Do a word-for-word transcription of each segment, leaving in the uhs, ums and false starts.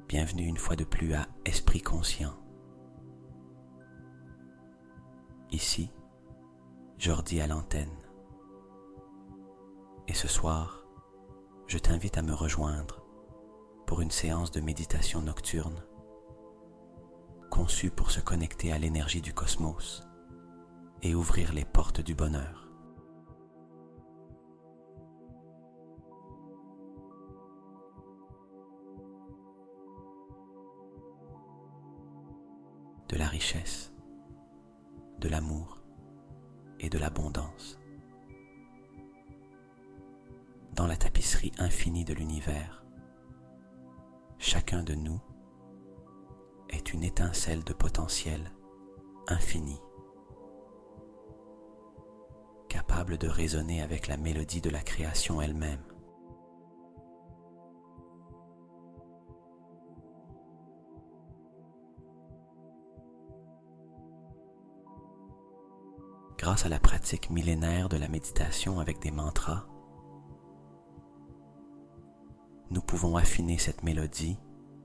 Bienvenue une fois de plus à Esprit Conscient. Ici, Jordi à l'antenne. Et ce soir, je t'invite à me rejoindre pour une séance de méditation nocturne conçue pour se connecter à l'énergie du cosmos et ouvrir les portes du bonheur. De la richesse, de l'amour et de l'abondance. Dans la tapisserie infinie de l'univers, chacun de nous est une étincelle de potentiel infini, capable de résonner avec la mélodie de la création elle-même. Grâce à la pratique millénaire de la méditation avec des mantras, nous pouvons affiner cette mélodie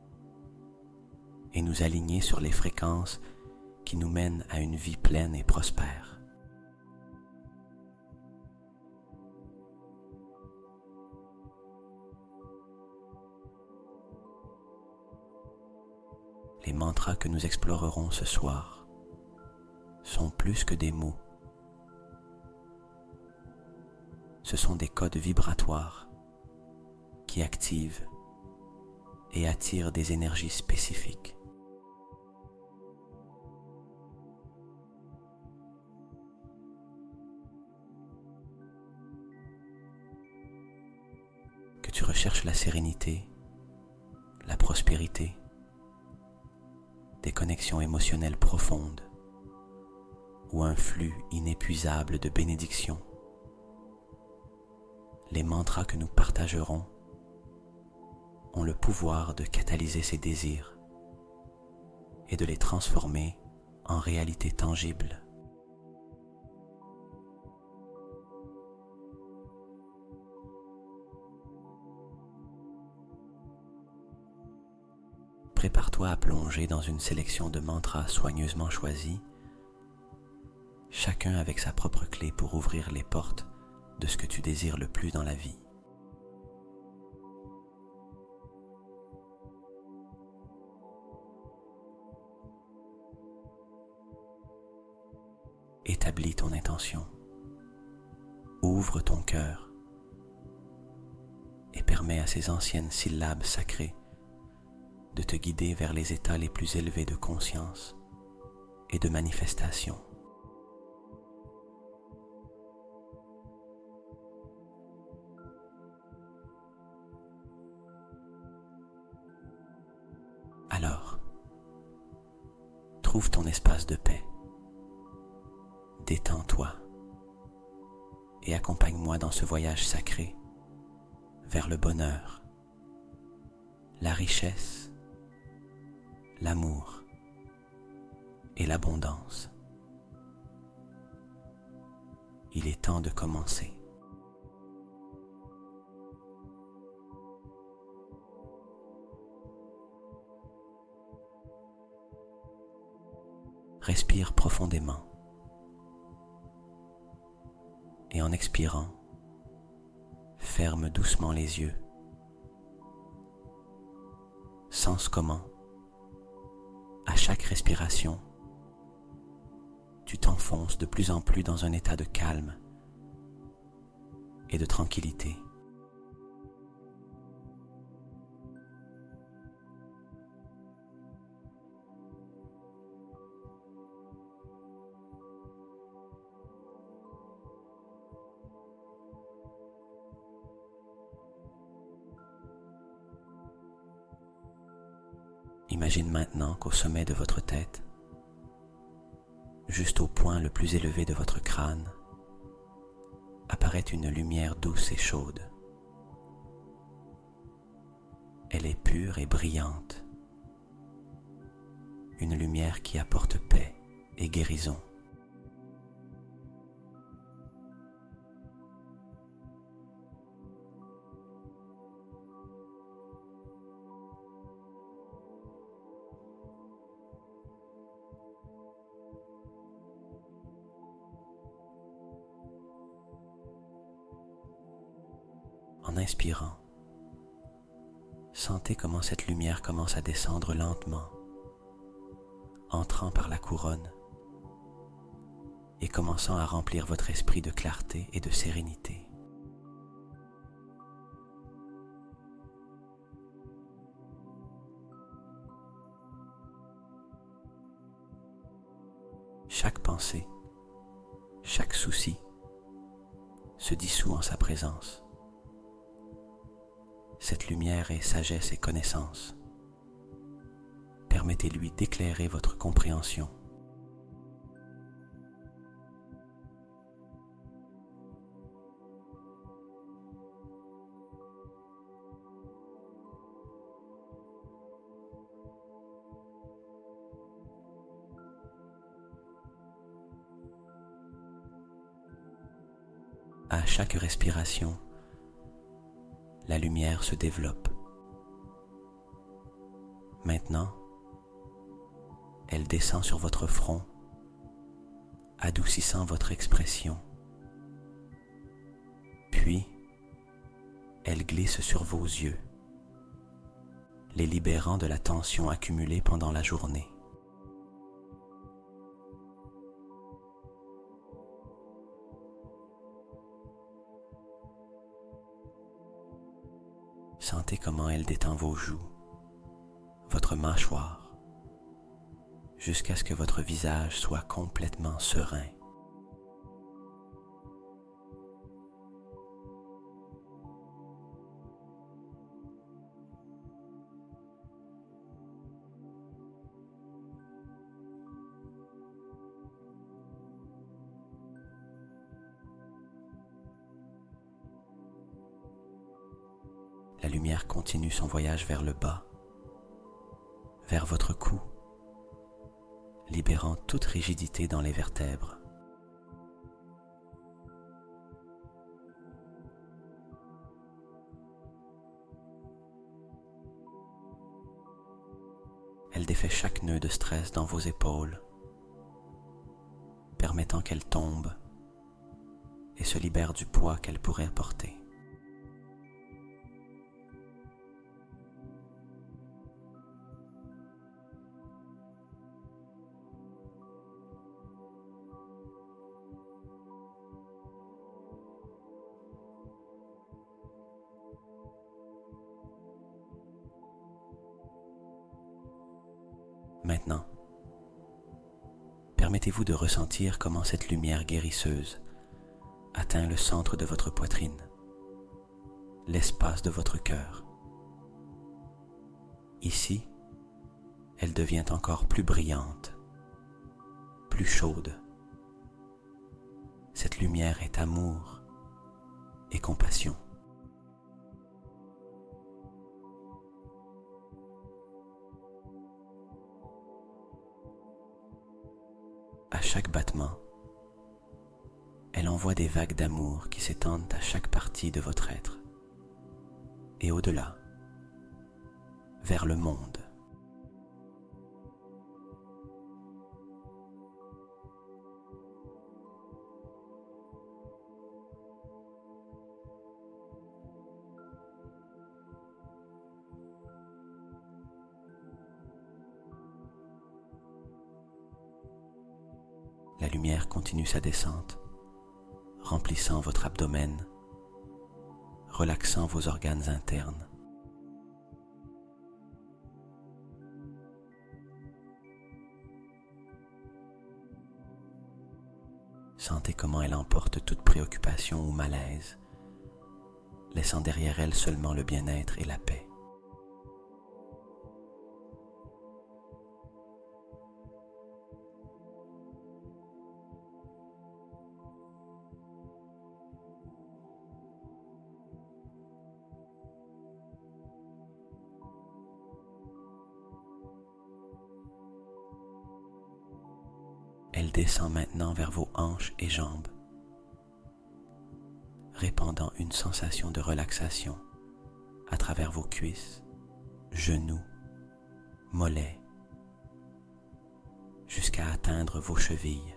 et nous aligner sur les fréquences qui nous mènent à une vie pleine et prospère. Les mantras que nous explorerons ce soir sont plus que des mots. Ce sont des codes vibratoires qui activent et attirent des énergies spécifiques. Que tu recherches la sérénité, la prospérité, des connexions émotionnelles profondes ou un flux inépuisable de bénédictions, les mantras que nous partagerons ont le pouvoir de catalyser ces désirs et de les transformer en réalité tangible. Prépare-toi à plonger dans une sélection de mantras soigneusement choisis, chacun avec sa propre clé pour ouvrir les portes de ce que tu désires le plus dans la vie. Établis ton intention, ouvre ton cœur et permets à ces anciennes syllabes sacrées de te guider vers les états les plus élevés de conscience et de manifestation. Alors, trouve ton espace de paix, détends-toi et accompagne-moi dans ce voyage sacré vers le bonheur, la richesse, l'amour et l'abondance. Il est temps de commencer. Respire profondément et en expirant, ferme doucement les yeux. Sens comment, à chaque respiration, tu t'enfonces de plus en plus dans un état de calme et de tranquillité. Imagine maintenant qu'au sommet de votre tête, juste au point le plus élevé de votre crâne, apparaît une lumière douce et chaude. Elle est pure et brillante, une lumière qui apporte paix et guérison. En inspirant, sentez comment cette lumière commence à descendre lentement, entrant par la couronne et commençant à remplir votre esprit de clarté et de sérénité. Chaque pensée, chaque souci se dissout en sa présence. Cette lumière est sagesse et connaissance. Permettez-lui d'éclairer votre compréhension. À chaque respiration, la lumière se développe. Maintenant, elle descend sur votre front, adoucissant votre expression. Puis, elle glisse sur vos yeux, les libérant de la tension accumulée pendant la journée. Sentez comment elle détend vos joues, votre mâchoire, jusqu'à ce que votre visage soit complètement serein. La lumière continue son voyage vers le bas, vers votre cou, libérant toute rigidité dans les vertèbres. Elle défait chaque nœud de stress dans vos épaules, permettant qu'elle tombe et se libère du poids qu'elle pourrait porter. Maintenant, permettez-vous de ressentir comment cette lumière guérisseuse atteint le centre de votre poitrine, l'espace de votre cœur. Ici, elle devient encore plus brillante, plus chaude. Cette lumière est amour et compassion. À chaque battement, elle envoie des vagues d'amour qui s'étendent à chaque partie de votre être et au-delà, vers le monde. La lumière continue sa descente, remplissant votre abdomen, relaxant vos organes internes. Sentez comment elle emporte toute préoccupation ou malaise, laissant derrière elle seulement le bien-être et la paix. Elle descend maintenant vers vos hanches et jambes, répandant une sensation de relaxation à travers vos cuisses, genoux, mollets, jusqu'à atteindre vos chevilles.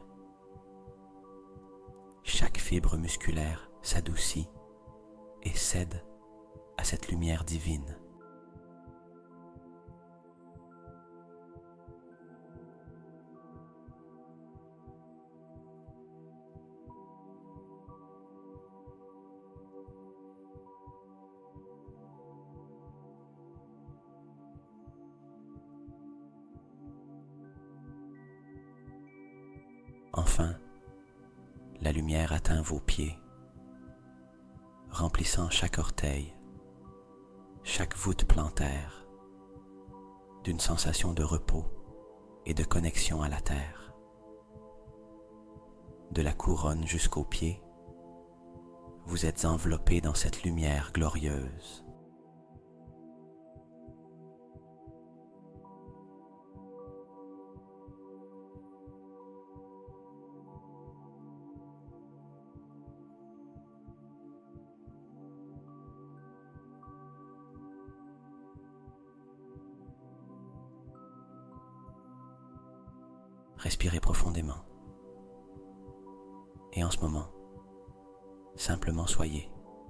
Chaque fibre musculaire s'adoucit et cède à cette lumière divine. Enfin, la lumière atteint vos pieds, remplissant chaque orteil, chaque voûte plantaire, d'une sensation de repos et de connexion à la terre. De la couronne jusqu'aux pieds, vous êtes enveloppé dans cette lumière glorieuse. Respirez profondément. Et en ce moment, simplement soyez.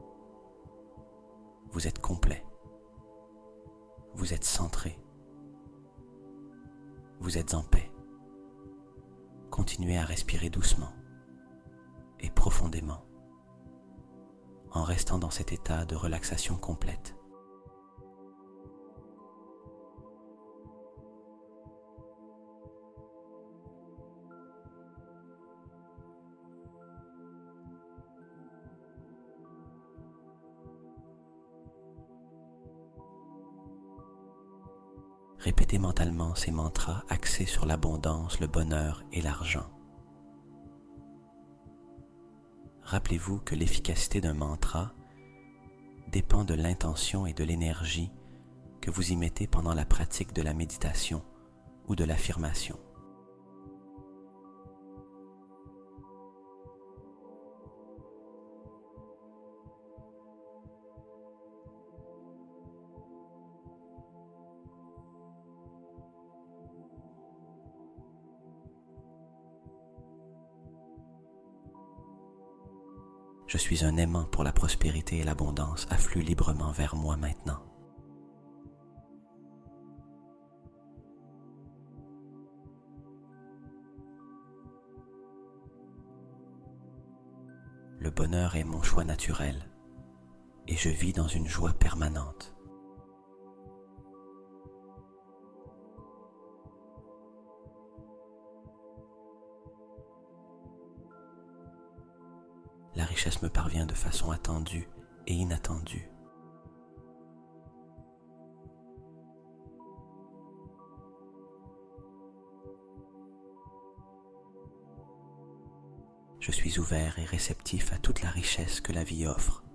Vous êtes complet. Vous êtes centré. Vous êtes en paix. Continuez à respirer doucement et profondément, en restant dans cet état de relaxation complète. Répétez mentalement ces mantras axés sur l'abondance, le bonheur et l'argent. Rappelez-vous que l'efficacité d'un mantra dépend de l'intention et de l'énergie que vous y mettez pendant la pratique de la méditation ou de l'affirmation. Je suis un aimant pour la prospérité et l'abondance, afflue librement vers moi maintenant. Le bonheur est mon choix naturel et je vis dans une joie permanente. La richesse me parvient de façon attendue et inattendue. Je suis ouvert et réceptif à toute la richesse que la vie offre.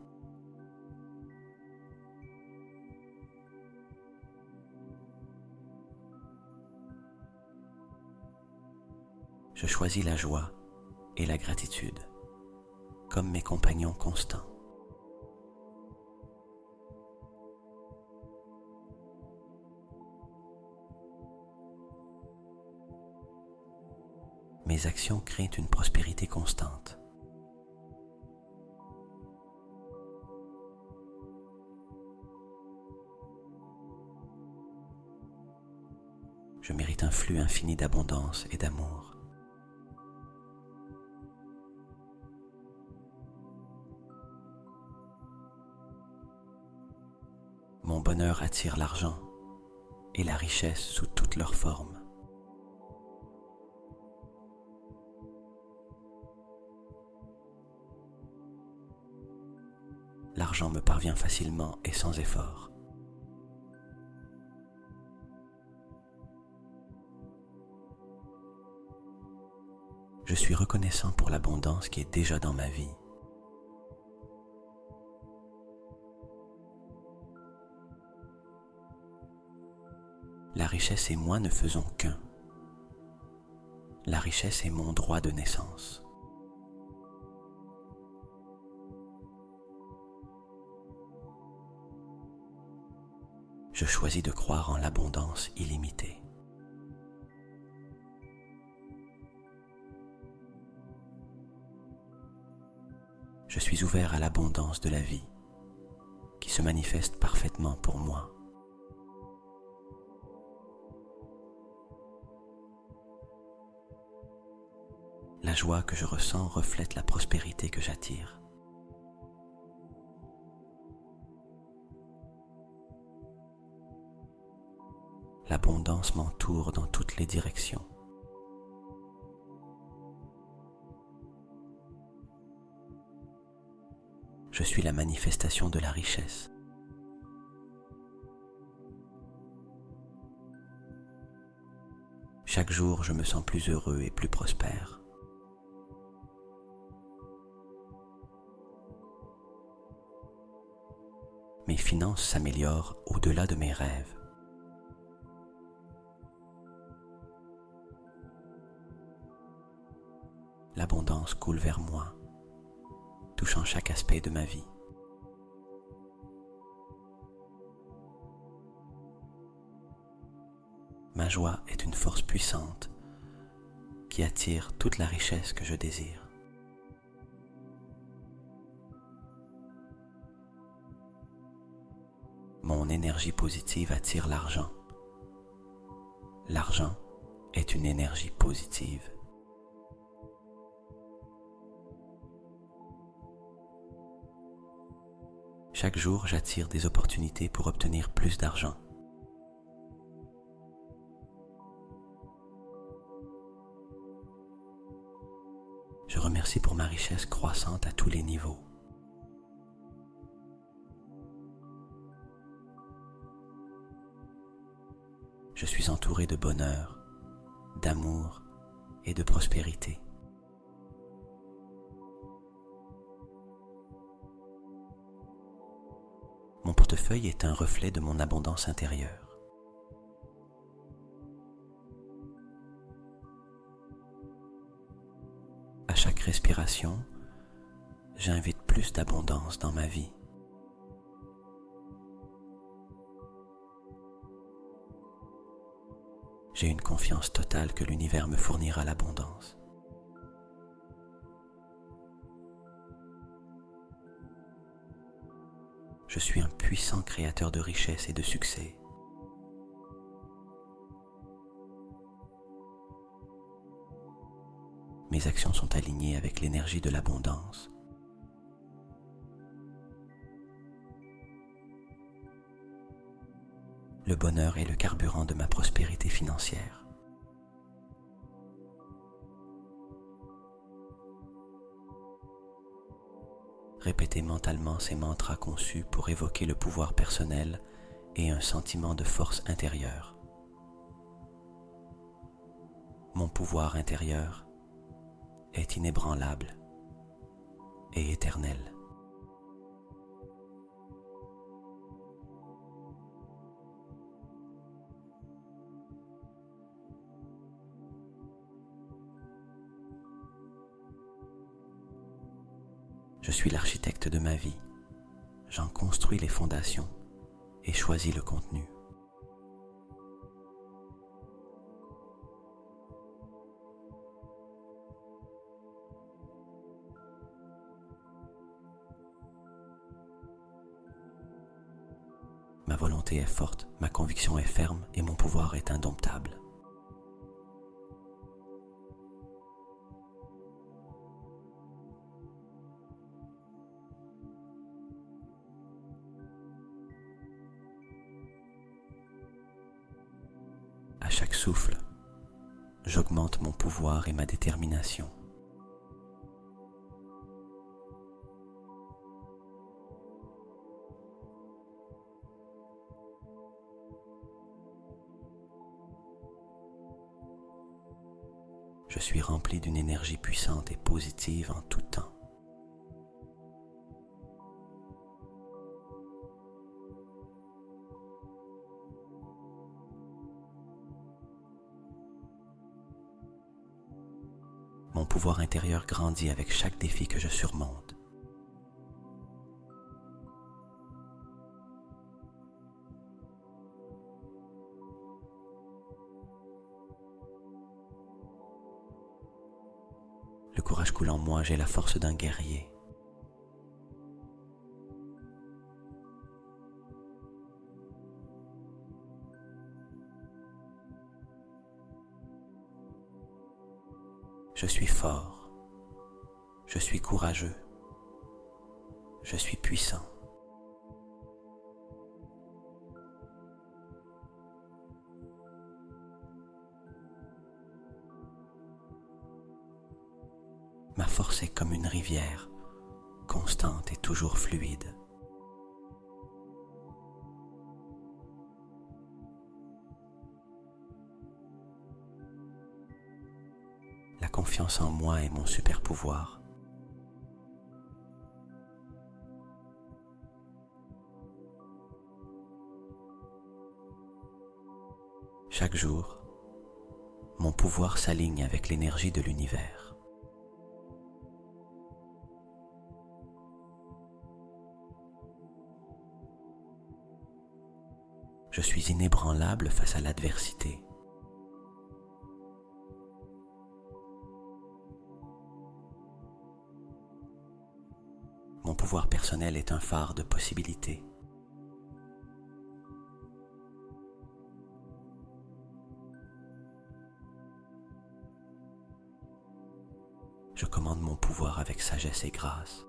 Je choisis la joie et la gratitude comme mes compagnons constants. Mes actions créent une prospérité constante. Je mérite un flux infini d'abondance et d'amour. Mon bonheur attire l'argent et la richesse sous toutes leurs formes. L'argent me parvient facilement et sans effort. Je suis reconnaissant pour l'abondance qui est déjà dans ma vie. La richesse et moi ne faisons qu'un. La richesse est mon droit de naissance. Je choisis de croire en l'abondance illimitée. Je suis ouvert à l'abondance de la vie, qui qui se manifeste parfaitement pour moi. La joie que je ressens reflète la prospérité que j'attire. L'abondance m'entoure dans toutes les directions. Je suis la manifestation de la richesse. Chaque jour, je me sens plus heureux et plus prospère. Mes finances s'améliorent au-delà de mes rêves. L'abondance coule vers moi, touchant chaque aspect de ma vie. Ma joie est une force puissante qui attire toute la richesse que je désire. Mon énergie positive attire l'argent. L'argent est une énergie positive. Chaque jour, j'attire des opportunités pour obtenir plus d'argent. Je remercie pour ma richesse croissante à tous les niveaux. Je suis entouré de bonheur, d'amour et de prospérité. Mon portefeuille est un reflet de mon abondance intérieure. À chaque respiration, j'invite plus d'abondance dans ma vie. J'ai une confiance totale que l'univers me fournira l'abondance. Je suis un puissant créateur de richesse et de succès. Mes actions sont alignées avec l'énergie de l'abondance. Le bonheur est le carburant de ma prospérité financière. Répétez mentalement ces mantras conçus pour évoquer le pouvoir personnel et un sentiment de force intérieure. Mon pouvoir intérieur est inébranlable et éternel. Je suis l'architecte de ma vie. J'en construis les fondations et choisis le contenu. Ma volonté est forte, ma conviction est ferme et mon pouvoir est indomptable. À chaque souffle, j'augmente mon pouvoir et ma détermination. Je suis rempli d'une énergie puissante et positive en tout temps. Mon pouvoir intérieur grandit avec chaque défi que je surmonte. Le courage coule en moi, j'ai la force d'un guerrier. Je suis fort. Je suis courageux. Je suis puissant. Ma force est comme une rivière, constante et toujours fluide. La confiance en moi est mon super pouvoir. Chaque jour, mon pouvoir s'aligne avec l'énergie de l'univers. Je suis inébranlable face à l'adversité. Mon pouvoir personnel est un phare de possibilités. Je commande mon pouvoir avec sagesse et grâce.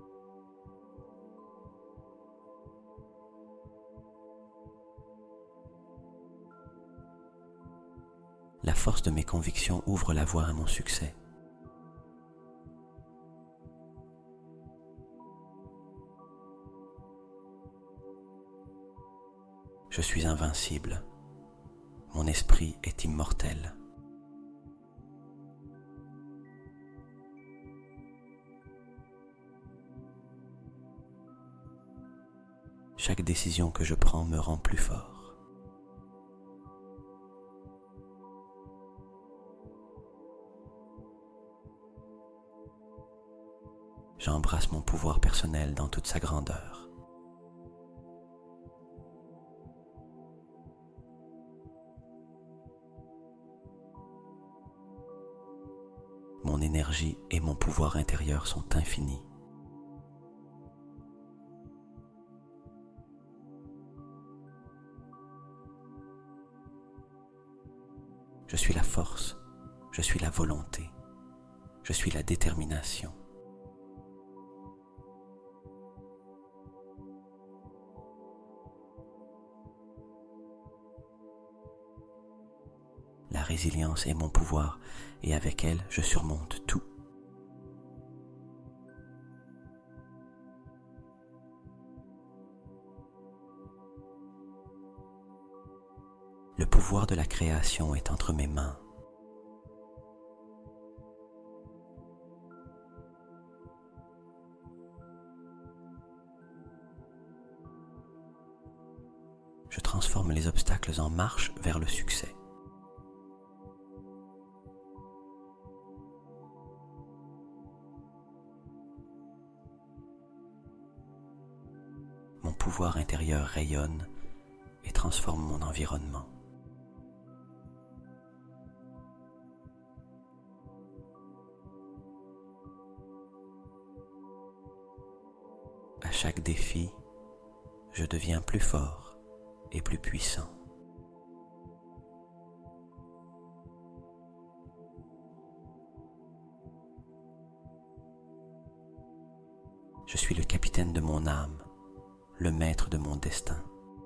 La force de mes convictions ouvre la voie à mon succès. Je suis invincible. Mon esprit est immortel. Chaque décision que je prends me rend plus fort. J'embrasse mon pouvoir personnel dans toute sa grandeur. Mon énergie et mon pouvoir intérieur sont infinis. Je suis la force, je suis la volonté, je suis la détermination. La résilience est mon pouvoir et avec elle, je surmonte tout. Le pouvoir de la création est entre mes mains. Je transforme les obstacles en marche vers le succès. Mon pouvoir intérieur rayonne et transforme mon environnement. À chaque défi, je deviens plus fort et plus puissant. Je suis le capitaine de mon âme, le maître de mon destin.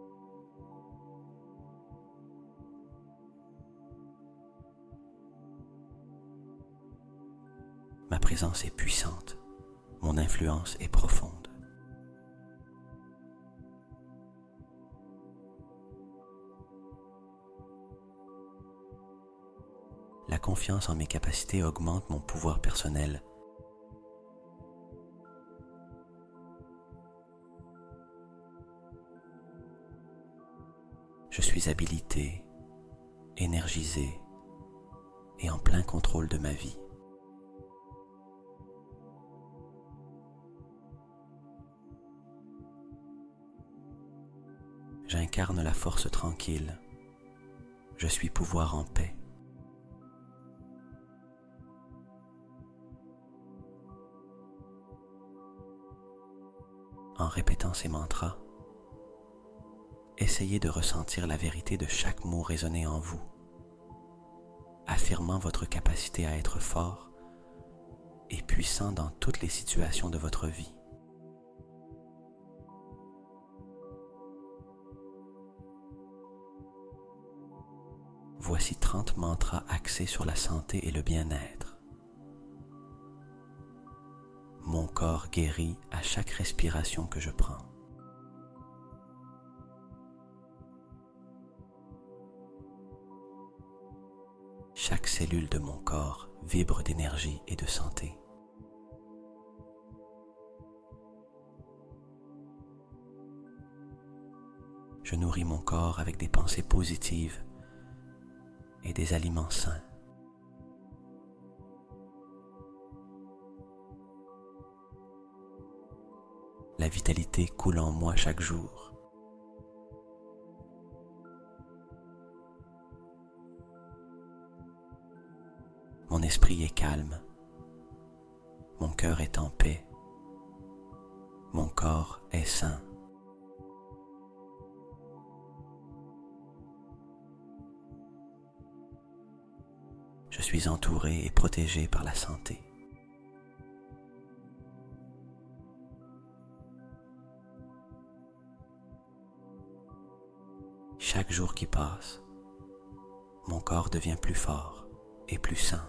Ma présence est puissante, mon influence est profonde. La confiance en mes capacités augmente mon pouvoir personnel. Je suis habilité, énergisé et en plein contrôle de ma vie. J'incarne la force tranquille. Je suis pouvoir en paix. En répétant ces mantras, essayez de ressentir la vérité de chaque mot résonné en vous, affirmant votre capacité à être fort et puissant dans toutes les situations de votre vie. Voici trente mantras axés sur la santé et le bien-être. Mon corps guérit à chaque respiration que je prends. Chaque cellule de mon corps vibre d'énergie et de santé. Je nourris mon corps avec des pensées positives et des aliments sains. La vitalité coule en moi chaque jour. Mon esprit est calme, mon cœur est en paix, mon corps est sain. Je suis entouré et protégé par la santé. Chaque jour qui passe, mon corps devient plus fort et plus sain.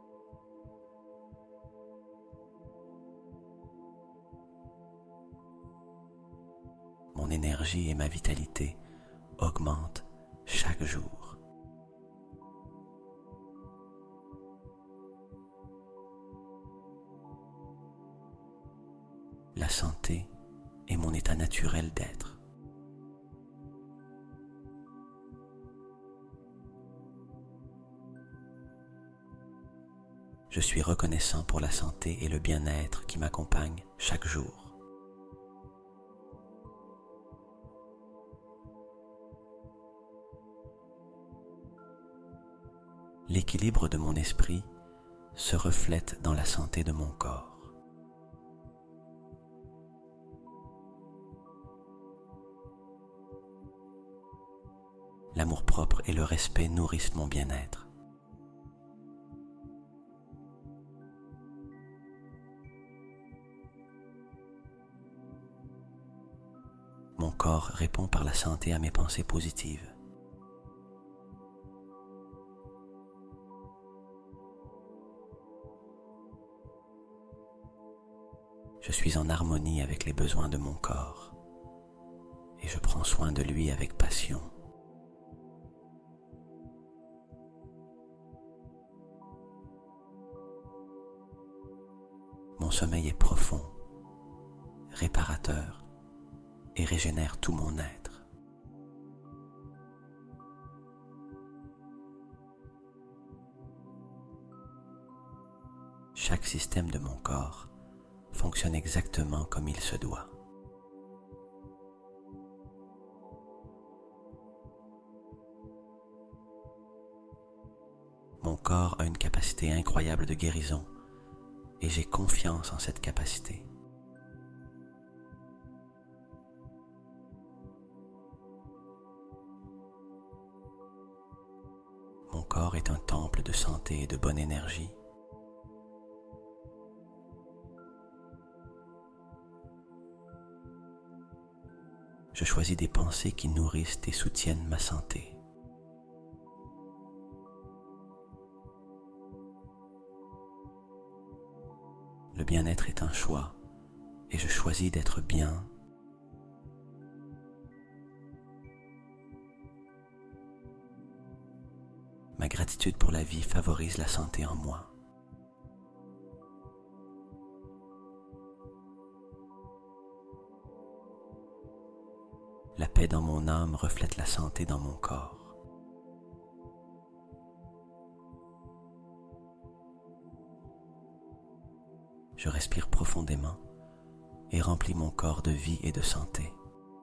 Mon énergie et ma vitalité augmentent chaque jour. La santé est mon état naturel d'être. Je suis reconnaissant pour la santé et le bien-être qui m'accompagnent chaque jour. L'équilibre de mon esprit se reflète dans la santé de mon corps. L'amour-propre et le respect nourrissent mon bien-être. Mon corps répond par la santé à mes pensées positives. Je suis en harmonie avec les besoins de mon corps et je prends soin de lui avec passion. Mon sommeil est profond, réparateur et régénère tout mon être. Chaque système de mon corps fonctionne exactement comme il se doit. Mon corps a une capacité incroyable de guérison et j'ai confiance en cette capacité. Mon corps est un temple de santé et de bonne énergie. Je choisis des pensées qui nourrissent et soutiennent ma santé. Le bien-être est un choix et je choisis d'être bien. Ma gratitude pour la vie favorise la santé en moi. La paix dans mon âme reflète la santé dans mon corps. Je respire profondément et remplis mon corps de vie et de santé.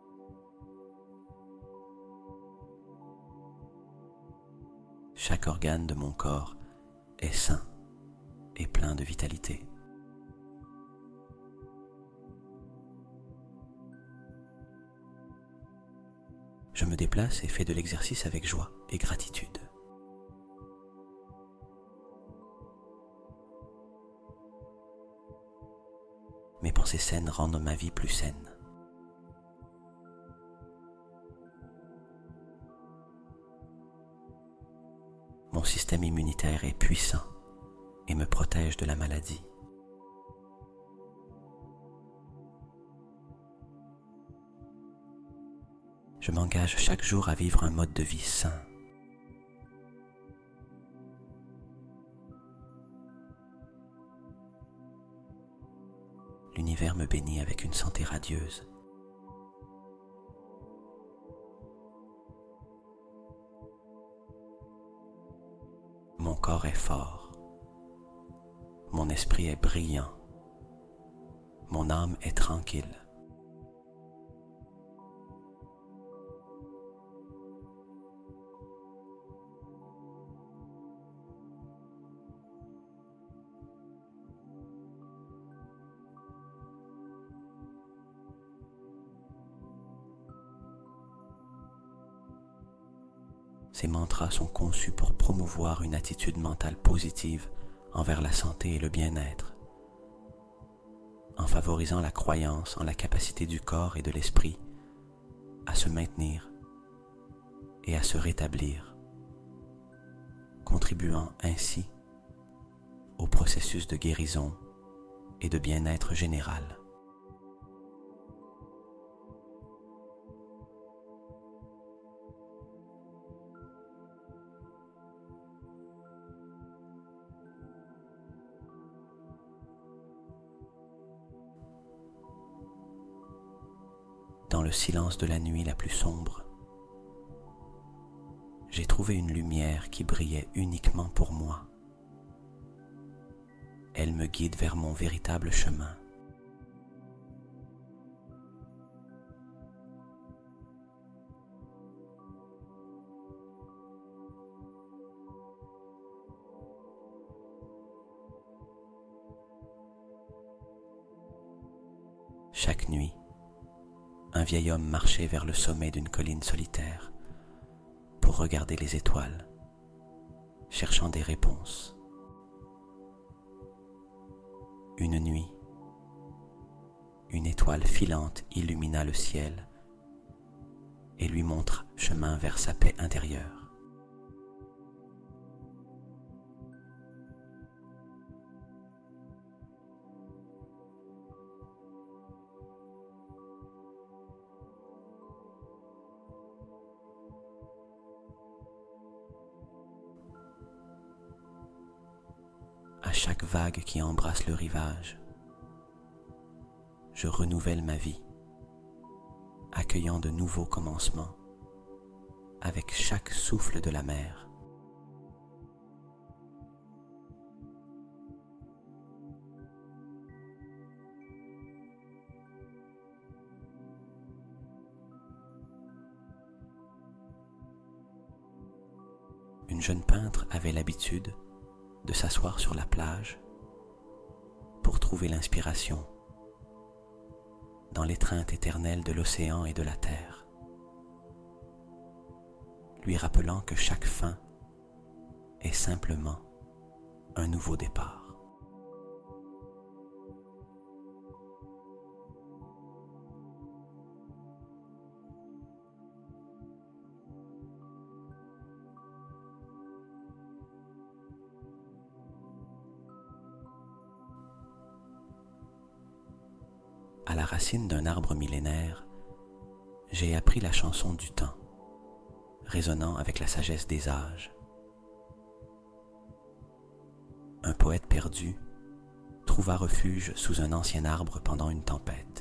Chaque organe de mon corps est sain et plein de vitalité. Je me déplace et fais de l'exercice avec joie et gratitude. ces scènes rendent ma vie plus saine. Mon système immunitaire est puissant et me protège de la maladie. Je m'engage chaque jour à vivre un mode de vie sain. L'univers me bénit avec une santé radieuse. Mon corps est fort. Mon esprit est brillant. Mon âme est tranquille. Ces mantras sont conçus pour promouvoir une attitude mentale positive envers la santé et le bien-être, en favorisant la croyance en la capacité du corps et de l'esprit à se maintenir et à se rétablir, contribuant ainsi au processus de guérison et de bien-être général. Dans le silence de la nuit la plus sombre, j'ai trouvé une lumière qui brillait uniquement pour moi. Elle me guide vers mon véritable chemin. Chaque nuit, un vieil homme marchait vers le sommet d'une colline solitaire pour regarder les étoiles, cherchant des réponses. Une nuit, une étoile filante illumina le ciel et lui montra chemin vers sa paix intérieure. À chaque vague qui embrasse le rivage, je renouvelle ma vie, accueillant de nouveaux commencements avec chaque souffle de la mer. Une jeune peintre avait l'habitude de s'asseoir sur la plage pour trouver l'inspiration dans l'étreinte éternelle de l'océan et de la terre, lui rappelant que chaque fin est simplement un nouveau départ. À la racine d'un arbre millénaire, j'ai appris la chanson du temps, résonnant avec la sagesse des âges. Un poète perdu trouva refuge sous un ancien arbre pendant une tempête.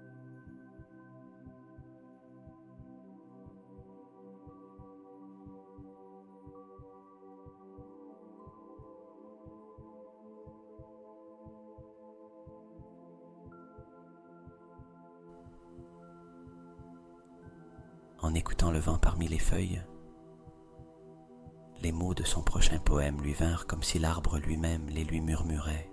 En écoutant le vent parmi les feuilles, les mots de son prochain poème lui vinrent comme si l'arbre lui-même les lui murmurait.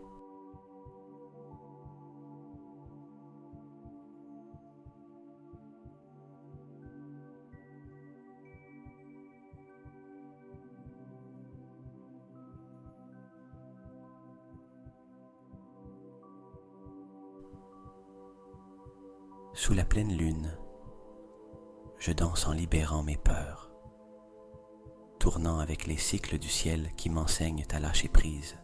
Sous la pleine lune, je danse en libérant mes peurs, tournant avec les cycles du ciel qui m'enseignent à lâcher prise.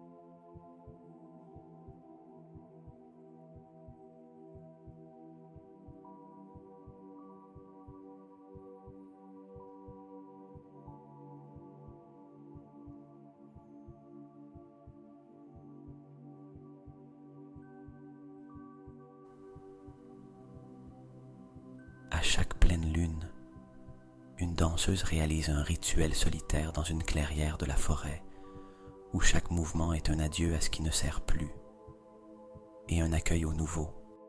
À chaque pleine lune, une danseuse réalise un rituel solitaire dans une clairière de la forêt, où chaque mouvement est un adieu à ce qui ne sert plus et un accueil au nouveau.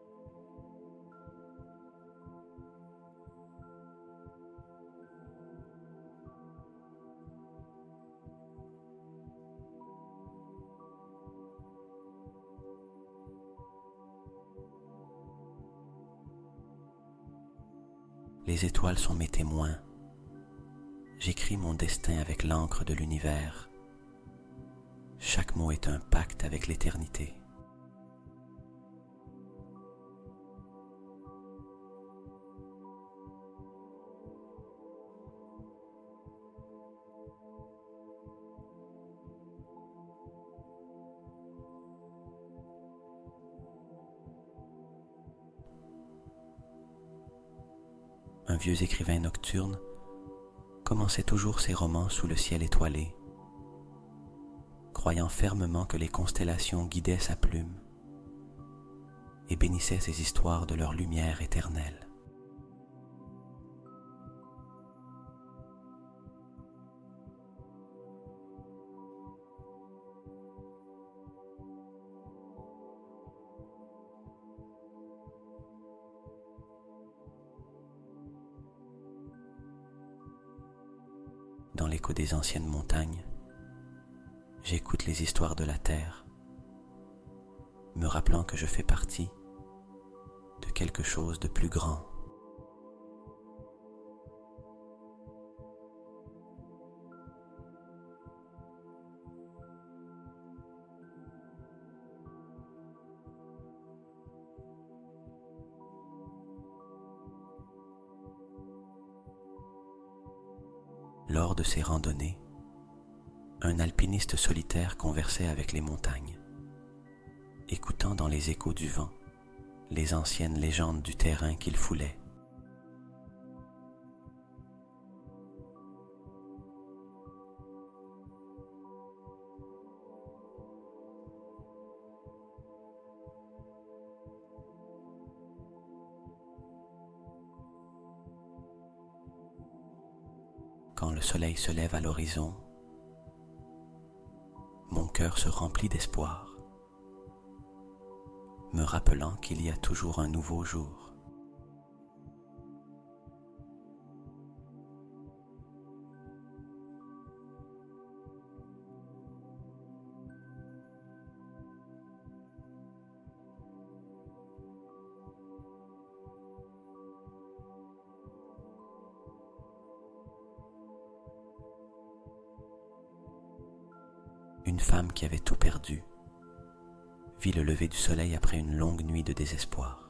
Les étoiles sont mes témoins. J'écris mon destin avec l'encre de l'univers. Chaque mot est un pacte avec l'éternité. Un vieux écrivain nocturne commençait toujours ses romans sous le ciel étoilé, croyant fermement que les constellations guidaient sa plume et bénissaient ses histoires de leur lumière éternelle. Dans l'écho des anciennes montagnes, j'écoute les histoires de la terre, me rappelant que je fais partie de quelque chose de plus grand. Lors de ces randonnées, un alpiniste solitaire conversait avec les montagnes, écoutant dans les échos du vent les anciennes légendes du terrain qu'il foulait. Quand le soleil se lève à l'horizon, mon cœur se remplit d'espoir, me rappelant qu'il y a toujours un nouveau jour. Une femme qui avait tout perdu vit le lever du soleil après une longue nuit de désespoir.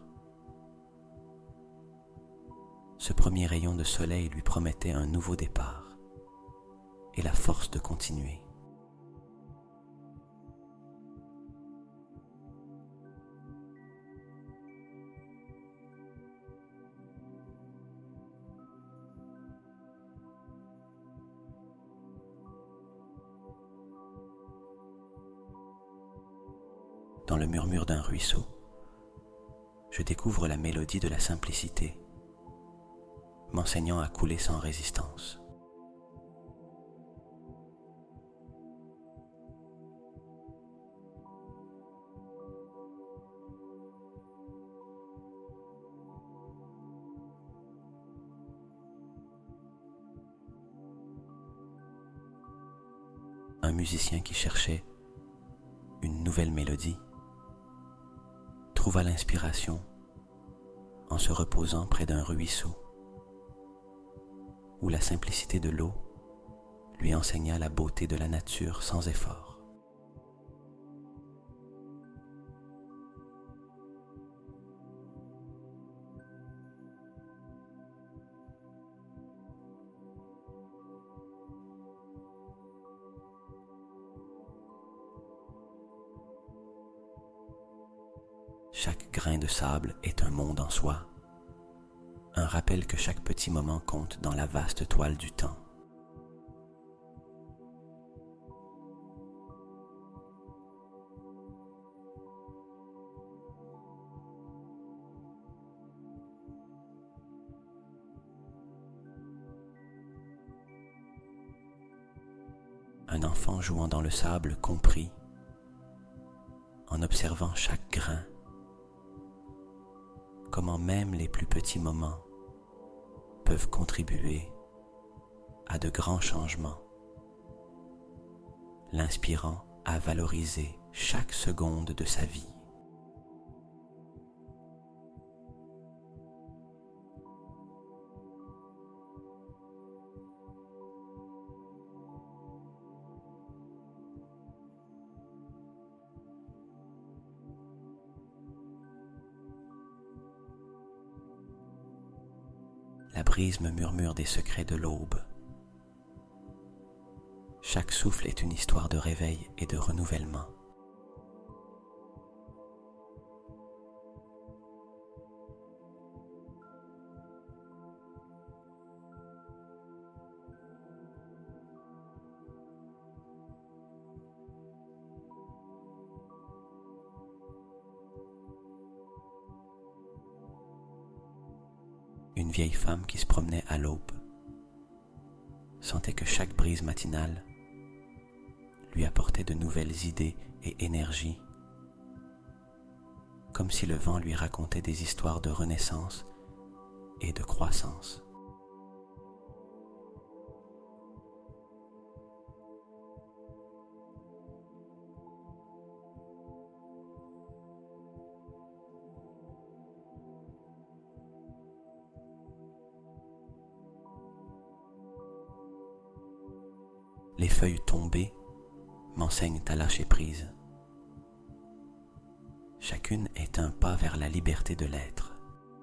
Ce premier rayon de soleil lui promettait un nouveau départ et la force de continuer. Dans le murmure d'un ruisseau, je découvre la mélodie de la simplicité, m'enseignant à couler sans résistance. Un musicien qui cherchait une nouvelle mélodie trouva l'inspiration en se reposant près d'un ruisseau où la simplicité de l'eau lui enseigna la beauté de la nature sans effort. chaque grain de sable est un monde en soi, un rappel que chaque petit moment compte dans la vaste toile du temps. Un enfant jouant dans le sable comprit, en observant chaque grain, comment même les plus petits moments peuvent contribuer à de grands changements, l'inspirant à valoriser chaque seconde de sa vie. La brise me murmure des secrets de l'aube. Chaque souffle est une histoire de réveil et de renouvellement. Une vieille femme qui se promenait à l'aube sentait que chaque brise matinale lui apportait de nouvelles idées et énergies, comme si le vent lui racontait des histoires de renaissance et de croissance. Les feuilles tombées m'enseignent à lâcher prise. Chacune est un pas vers la liberté de l'être.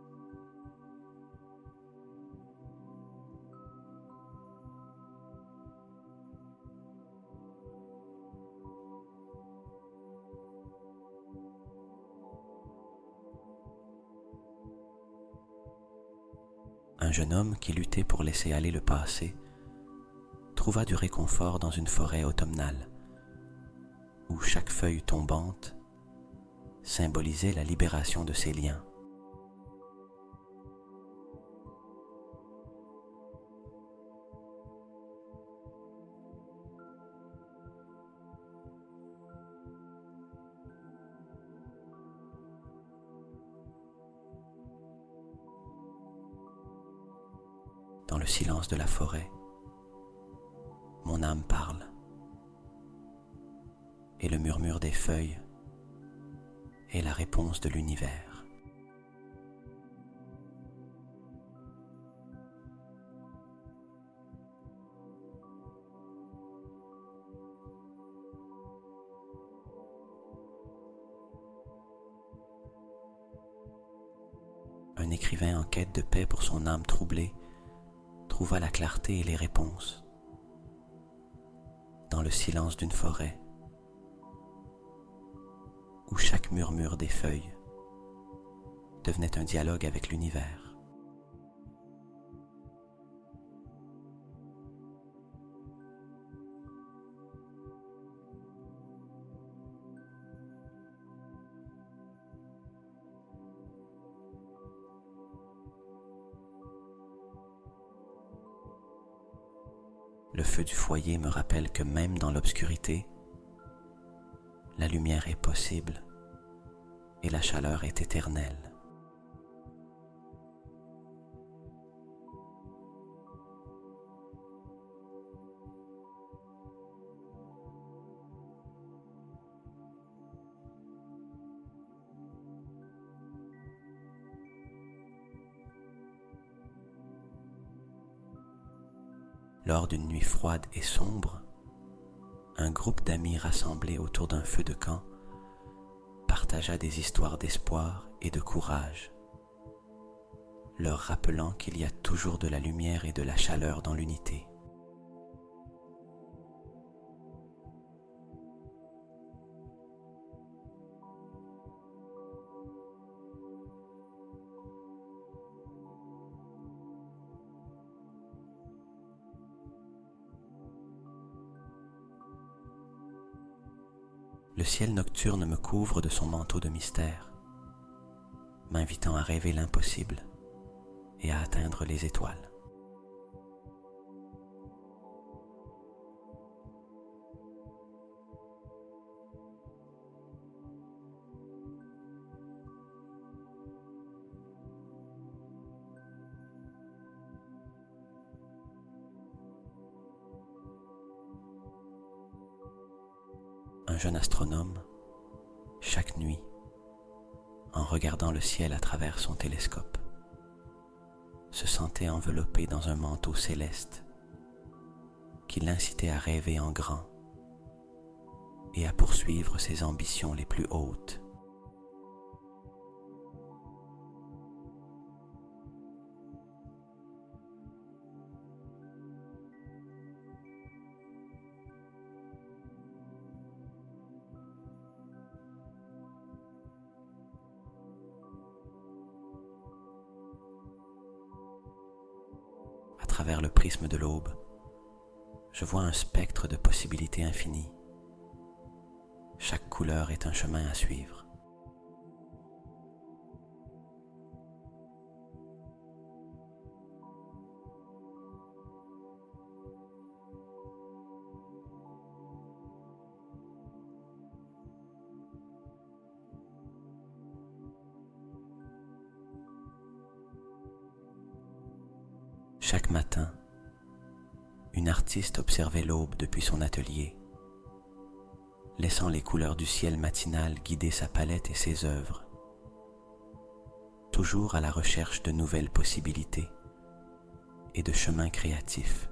Un jeune homme qui luttait pour laisser aller le passé trouva du réconfort dans une forêt automnale, où chaque feuille tombante symbolisait la libération de ses liens. Dans le silence de la forêt, mon âme parle, et le murmure des feuilles est la réponse de l'univers. Un écrivain en quête de paix pour son âme troublée trouva la clarté et les réponses dans le silence d'une forêt, où chaque murmure des feuilles devenait un dialogue avec l'univers. Le feu du foyer me rappelle que même dans l'obscurité, la lumière est possible et la chaleur est éternelle. Lors d'une nuit froide et sombre, un groupe d'amis rassemblés autour d'un feu de camp partagea des histoires d'espoir et de courage, leur rappelant qu'il y a toujours de la lumière et de la chaleur dans l'unité. Le ciel nocturne me couvre de son manteau de mystère, m'invitant à rêver l'impossible et à atteindre les étoiles. Un jeune astronome, chaque nuit, en regardant le ciel à travers son télescope, se sentait enveloppé dans un manteau céleste qui l'incitait à rêver en grand et à poursuivre ses ambitions les plus hautes. À travers le prisme de l'aube, je vois un spectre de possibilités infinies. Chaque couleur est un chemin à suivre. Chaque matin, une artiste observait l'aube depuis son atelier, laissant les couleurs du ciel matinal guider sa palette et ses œuvres, toujours à la recherche de nouvelles possibilités et de chemins créatifs.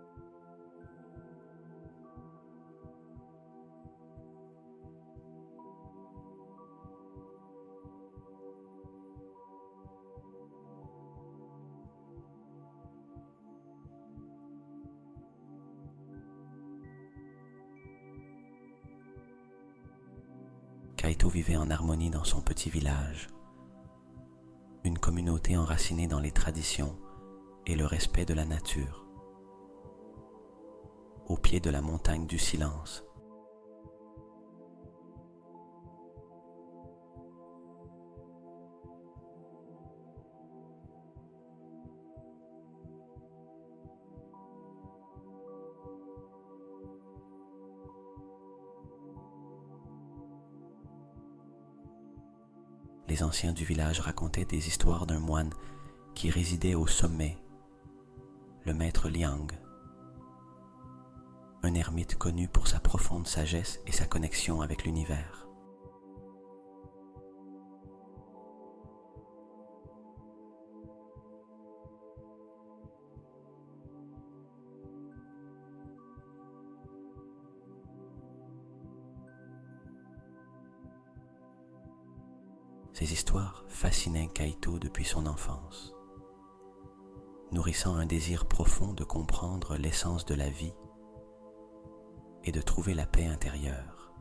Kaito vivait en harmonie dans son petit village, une communauté enracinée dans les traditions et le respect de la nature, au pied de la montagne du silence. Les anciens du village racontaient des histoires d'un moine qui résidait au sommet, le maître Liang, un ermite connu pour sa profonde sagesse et sa connexion avec l'univers. Ces histoires fascinaient Kaito depuis son enfance, nourrissant un désir profond de comprendre l'essence de la vie et de trouver la paix intérieure.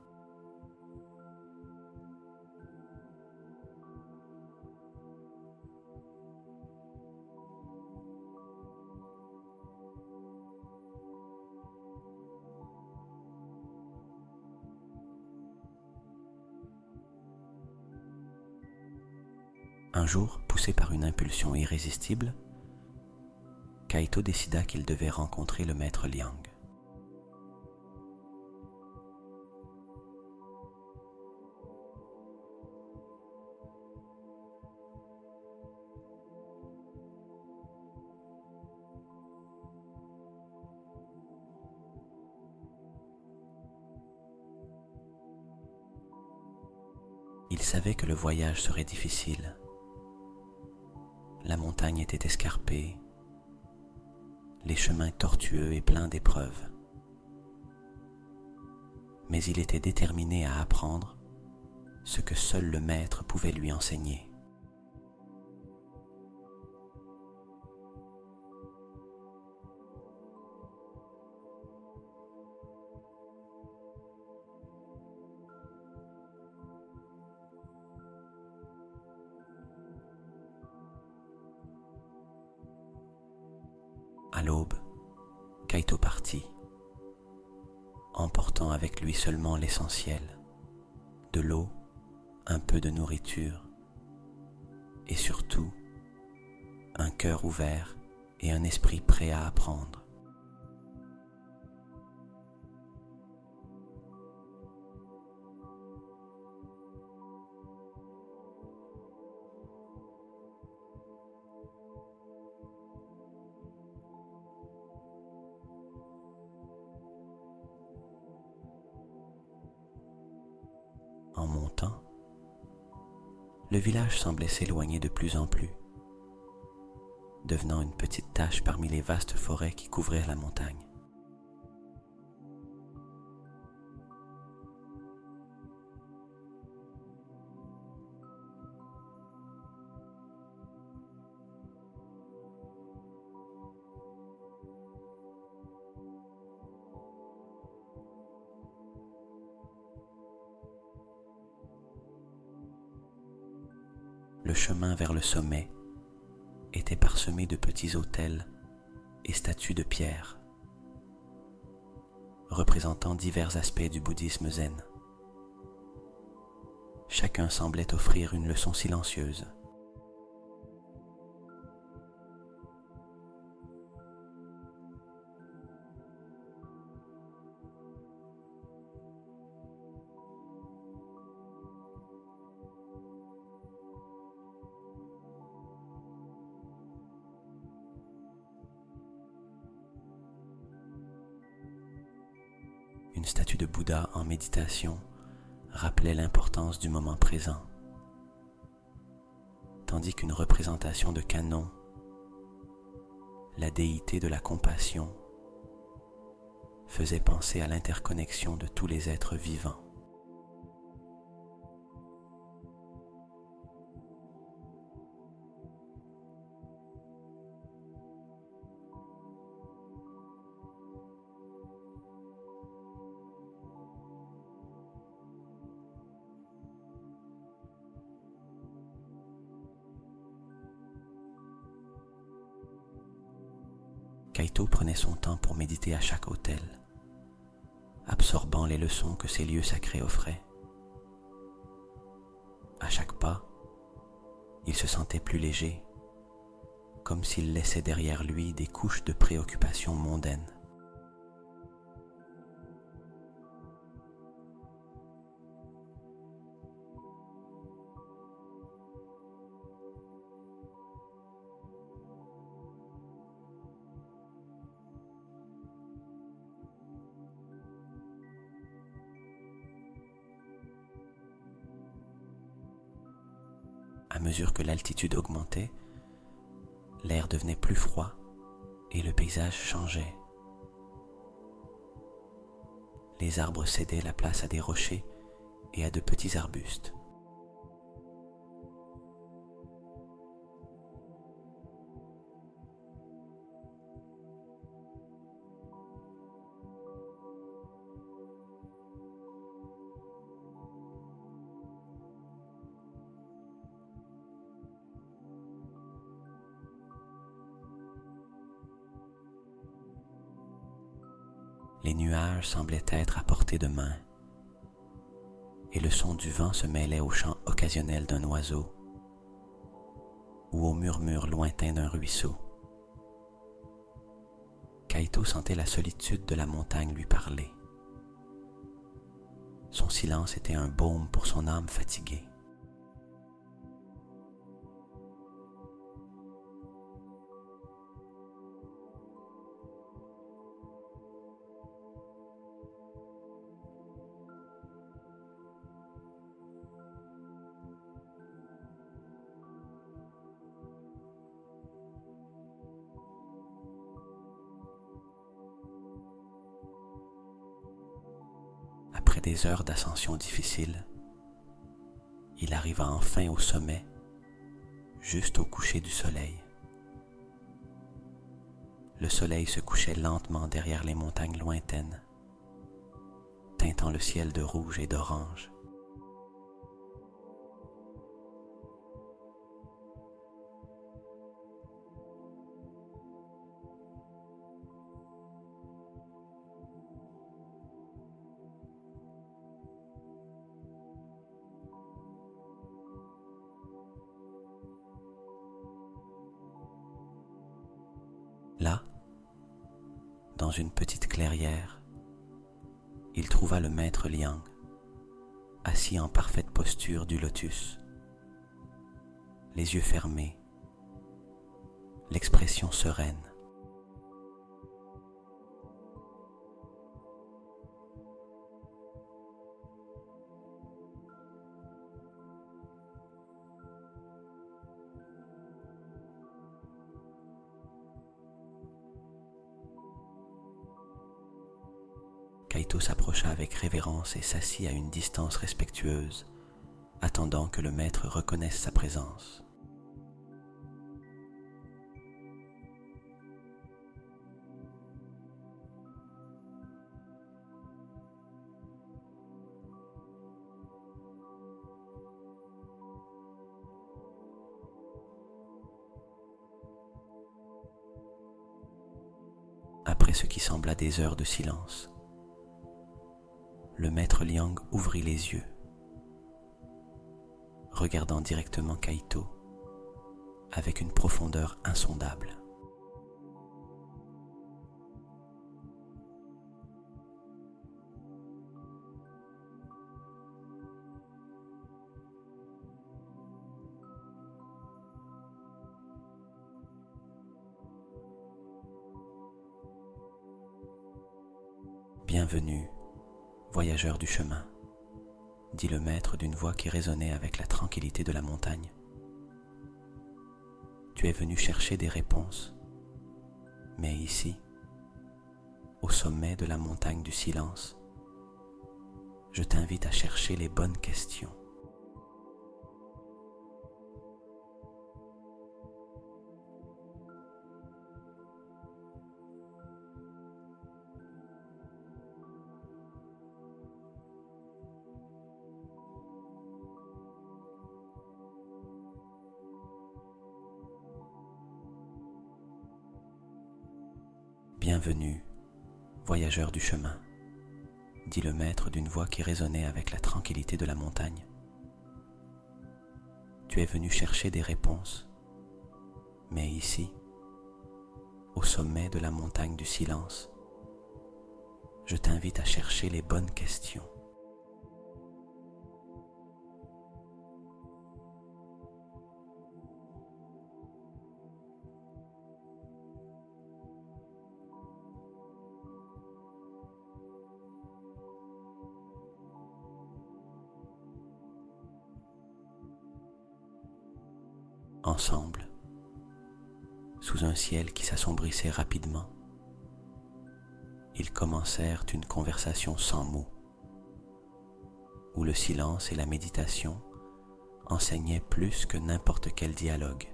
Un jour, poussé par une impulsion irrésistible, Kaito décida qu'il devait rencontrer le maître Liang. Il savait que le voyage serait difficile. La montagne était escarpée, les chemins tortueux et pleins d'épreuves. Mais il était déterminé à apprendre ce que seul le maître pouvait lui enseigner. À l'aube, Kaito partit, emportant avec lui seulement l'essentiel, de l'eau, un peu de nourriture et surtout un cœur ouvert et un esprit prêt à apprendre. En montant, le village semblait s'éloigner de plus en plus, devenant une petite tache parmi les vastes forêts qui couvraient la montagne. Le chemin vers le sommet était parsemé de petits autels et statues de pierre, représentant divers aspects du bouddhisme zen. Chacun semblait offrir une leçon silencieuse. Une statue de Bouddha en méditation rappelait l'importance du moment présent, tandis qu'une représentation de Kannon, la déité de la compassion, faisait penser à l'interconnexion de tous les êtres vivants. Kaito prenait son temps pour méditer à chaque autel, absorbant les leçons que ces lieux sacrés offraient. À chaque pas, il se sentait plus léger, comme s'il laissait derrière lui des couches de préoccupations mondaines. À mesure que l'altitude augmentait, l'air devenait plus froid et le paysage changeait. Les arbres cédaient la place à des rochers et à de petits arbustes. Les nuages semblaient être à portée de main, et le son du vent se mêlait au chant occasionnel d'un oiseau ou au murmure lointain d'un ruisseau. Kaito sentait la solitude de la montagne lui parler. Son silence était un baume pour son âme fatiguée. Après des heures d'ascension difficile, il arriva enfin au sommet, juste au coucher du soleil. Le soleil se couchait lentement derrière les montagnes lointaines, teintant le ciel de rouge et d'orange. Dans une petite clairière, il trouva le maître Liang, assis en parfaite posture du lotus, les yeux fermés, l'expression sereine. Kaito s'approcha avec révérence et s'assit à une distance respectueuse, attendant que le maître reconnaisse sa présence. Après ce qui sembla des heures de silence, le maître Liang ouvrit les yeux, regardant directement Kaito avec une profondeur insondable. Bienvenue, voyageur du chemin, dit le maître d'une voix qui résonnait avec la tranquillité de la montagne. Tu es venu chercher des réponses, mais ici, au sommet de la montagne du silence, je t'invite à chercher les bonnes questions. Bienvenue, voyageur du chemin, dit le maître d'une voix qui résonnait avec la tranquillité de la montagne. Tu es venu chercher des réponses, mais ici, au sommet de la montagne du silence, je t'invite à chercher les bonnes questions. Ensemble, sous un ciel qui s'assombrissait rapidement, ils commencèrent une conversation sans mots, où le silence et la méditation enseignaient plus que n'importe quel dialogue.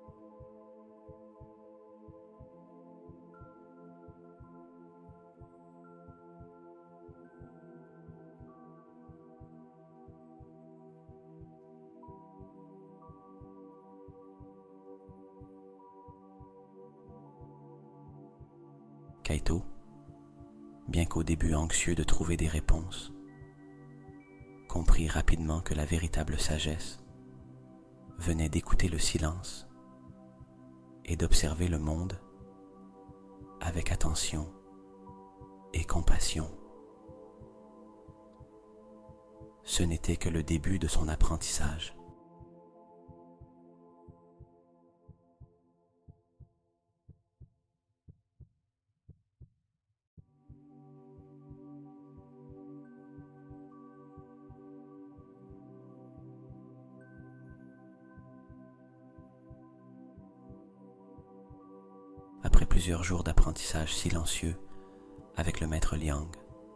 Kaito, bien qu'au début anxieux de trouver des réponses, comprit rapidement que la véritable sagesse venait d'écouter le silence et d'observer le monde avec attention et compassion. Ce n'était que le début de son apprentissage. Après plusieurs jours d'apprentissage silencieux avec le maître Liang,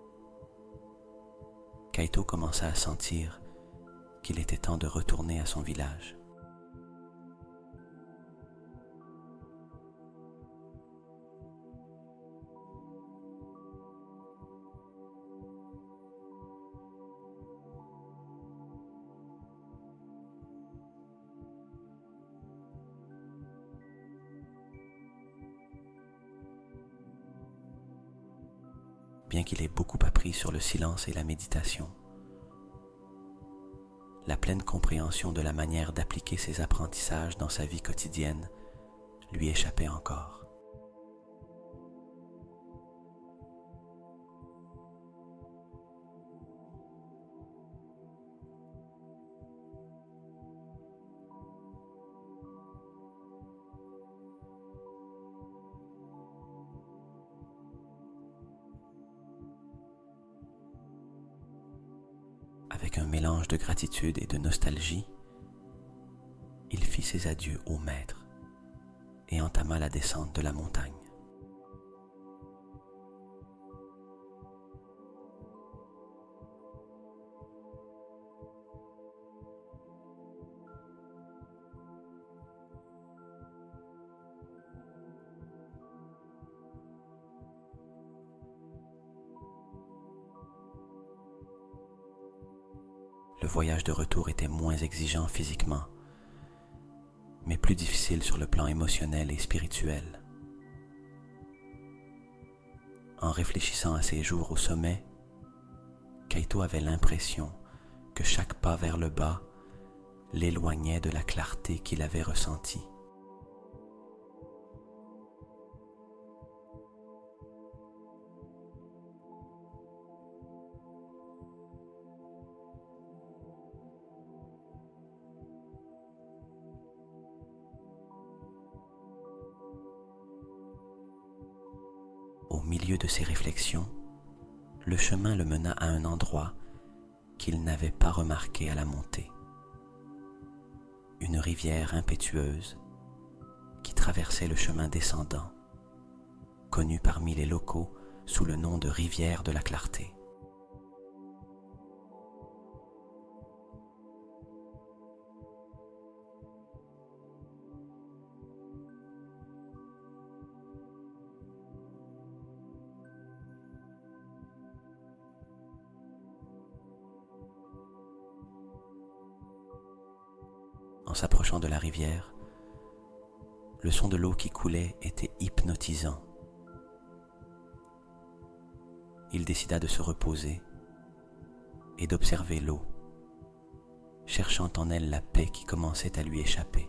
Kaito commença à sentir qu'il était temps de retourner à son village. Bien qu'il ait beaucoup appris sur le silence et la méditation, la pleine compréhension de la manière d'appliquer ces apprentissages dans sa vie quotidienne lui échappait encore. mélange de gratitude et de nostalgie, il fit ses adieux au maître et entama la descente de la montagne. Le voyage de retour était moins exigeant physiquement, mais plus difficile sur le plan émotionnel et spirituel. En réfléchissant à ses jours au sommet, Kaito avait l'impression que chaque pas vers le bas l'éloignait de la clarté qu'il avait ressentie. Au milieu de ses réflexions, le chemin le mena à un endroit qu'il n'avait pas remarqué à la montée. Une rivière impétueuse qui traversait le chemin descendant, connue parmi les locaux sous le nom de rivière de la Clarté. En s'approchant de la rivière, le son de l'eau qui coulait était hypnotisant. Il décida de se reposer et d'observer l'eau, cherchant en elle la paix qui commençait à lui échapper.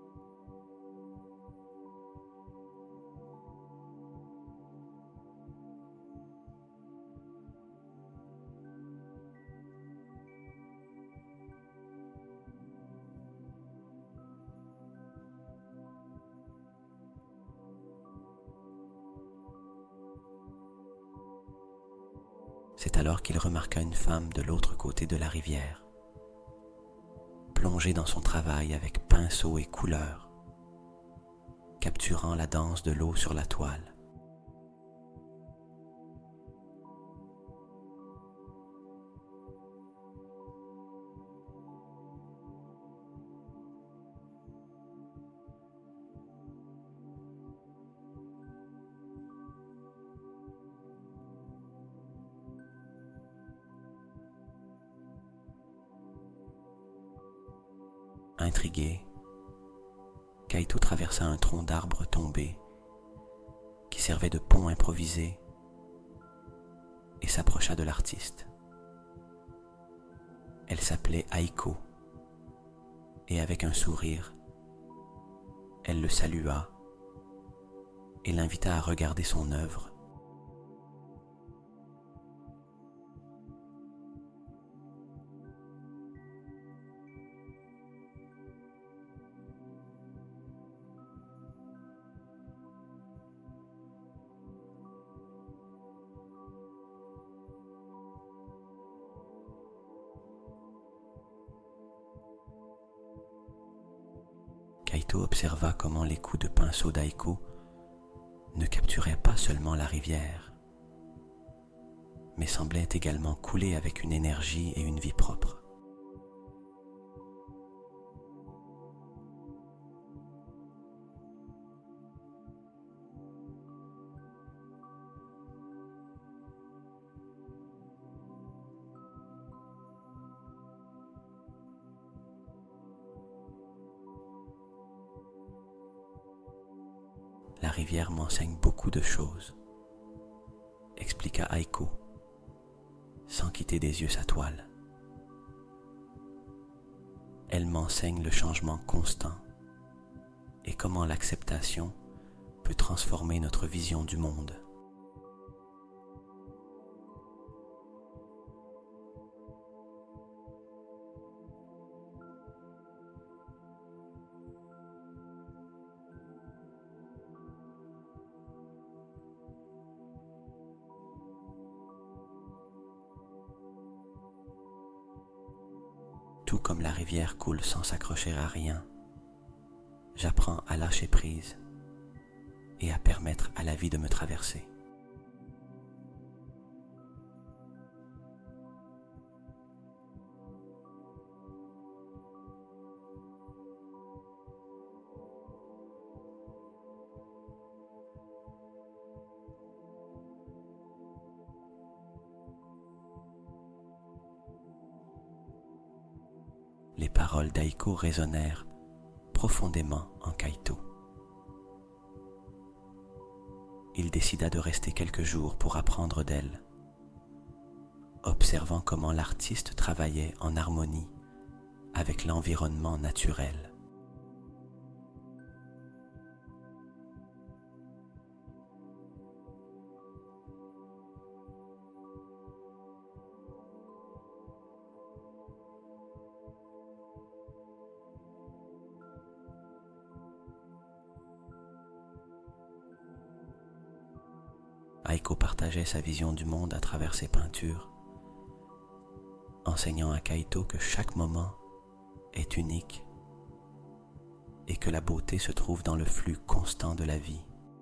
C'est alors qu'il remarqua une femme de l'autre côté de la rivière, plongée dans son travail avec pinceau et couleur, capturant la danse de l'eau sur la toile. Intrigué, Kaito traversa un tronc d'arbre tombé qui servait de pont improvisé et s'approcha de l'artiste. Elle s'appelait Aiko et avec un sourire, elle le salua et l'invita à regarder son œuvre. Kaito observa comment les coups de pinceau d'Aiko ne capturaient pas seulement la rivière, mais semblaient également couler avec une énergie et une vie propre. La rivière m'enseigne beaucoup de choses, expliqua Aiko, sans quitter des yeux sa toile. Elle m'enseigne le changement constant et comment l'acceptation peut transformer notre vision du monde. comme la rivière coule sans s'accrocher à rien, j'apprends à lâcher prise et à permettre à la vie de me traverser. Les paroles d'Aiko résonnèrent profondément en Kaito. Il décida de rester quelques jours pour apprendre d'elle, observant comment l'artiste travaillait en harmonie avec l'environnement naturel. Aiko partageait sa vision du monde à travers ses peintures, enseignant à Kaito que chaque moment est unique et que la beauté se trouve dans le flux constant de la vie.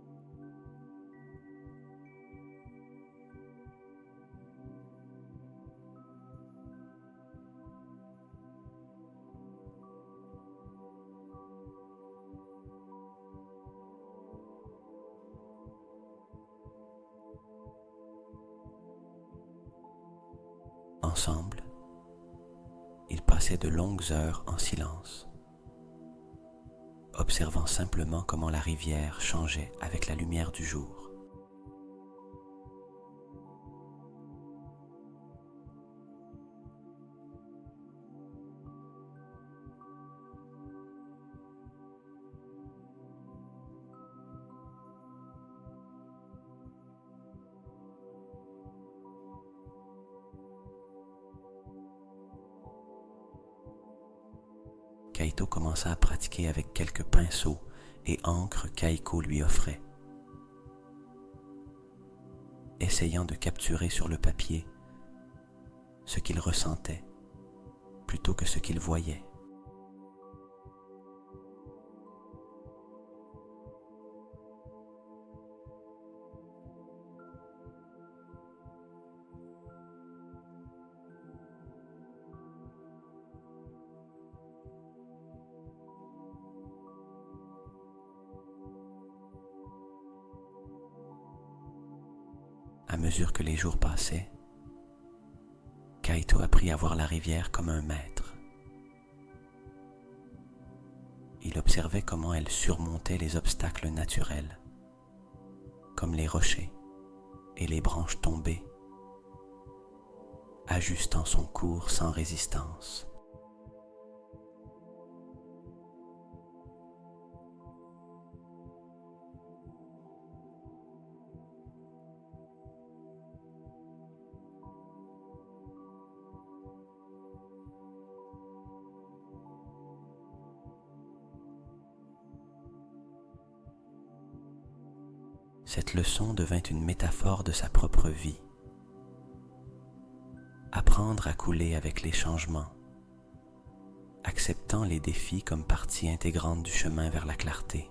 Ensemble, ils passaient de longues heures en silence, observant simplement comment la rivière changeait avec la lumière du jour. Kaito commença à pratiquer avec quelques pinceaux et encre qu'Aiko lui offrait, essayant de capturer sur le papier ce qu'il ressentait plutôt que ce qu'il voyait. À mesure que les jours passaient, Kaito apprit à voir la rivière comme un maître. Il observait comment elle surmontait les obstacles naturels, comme les rochers et les branches tombées, ajustant son cours sans résistance. Cette leçon devint une métaphore de sa propre vie. Apprendre à couler avec les changements, acceptant les défis comme partie intégrante du chemin vers la clarté.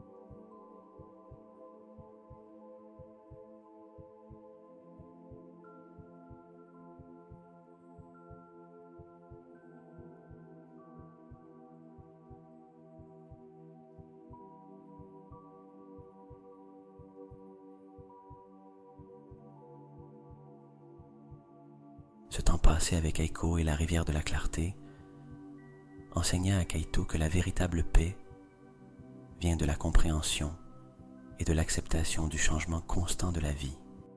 Ce temps passé avec Aiko et la rivière de la clarté enseigna à Kaito que la véritable paix vient de la compréhension et de l'acceptation du changement constant de la vie.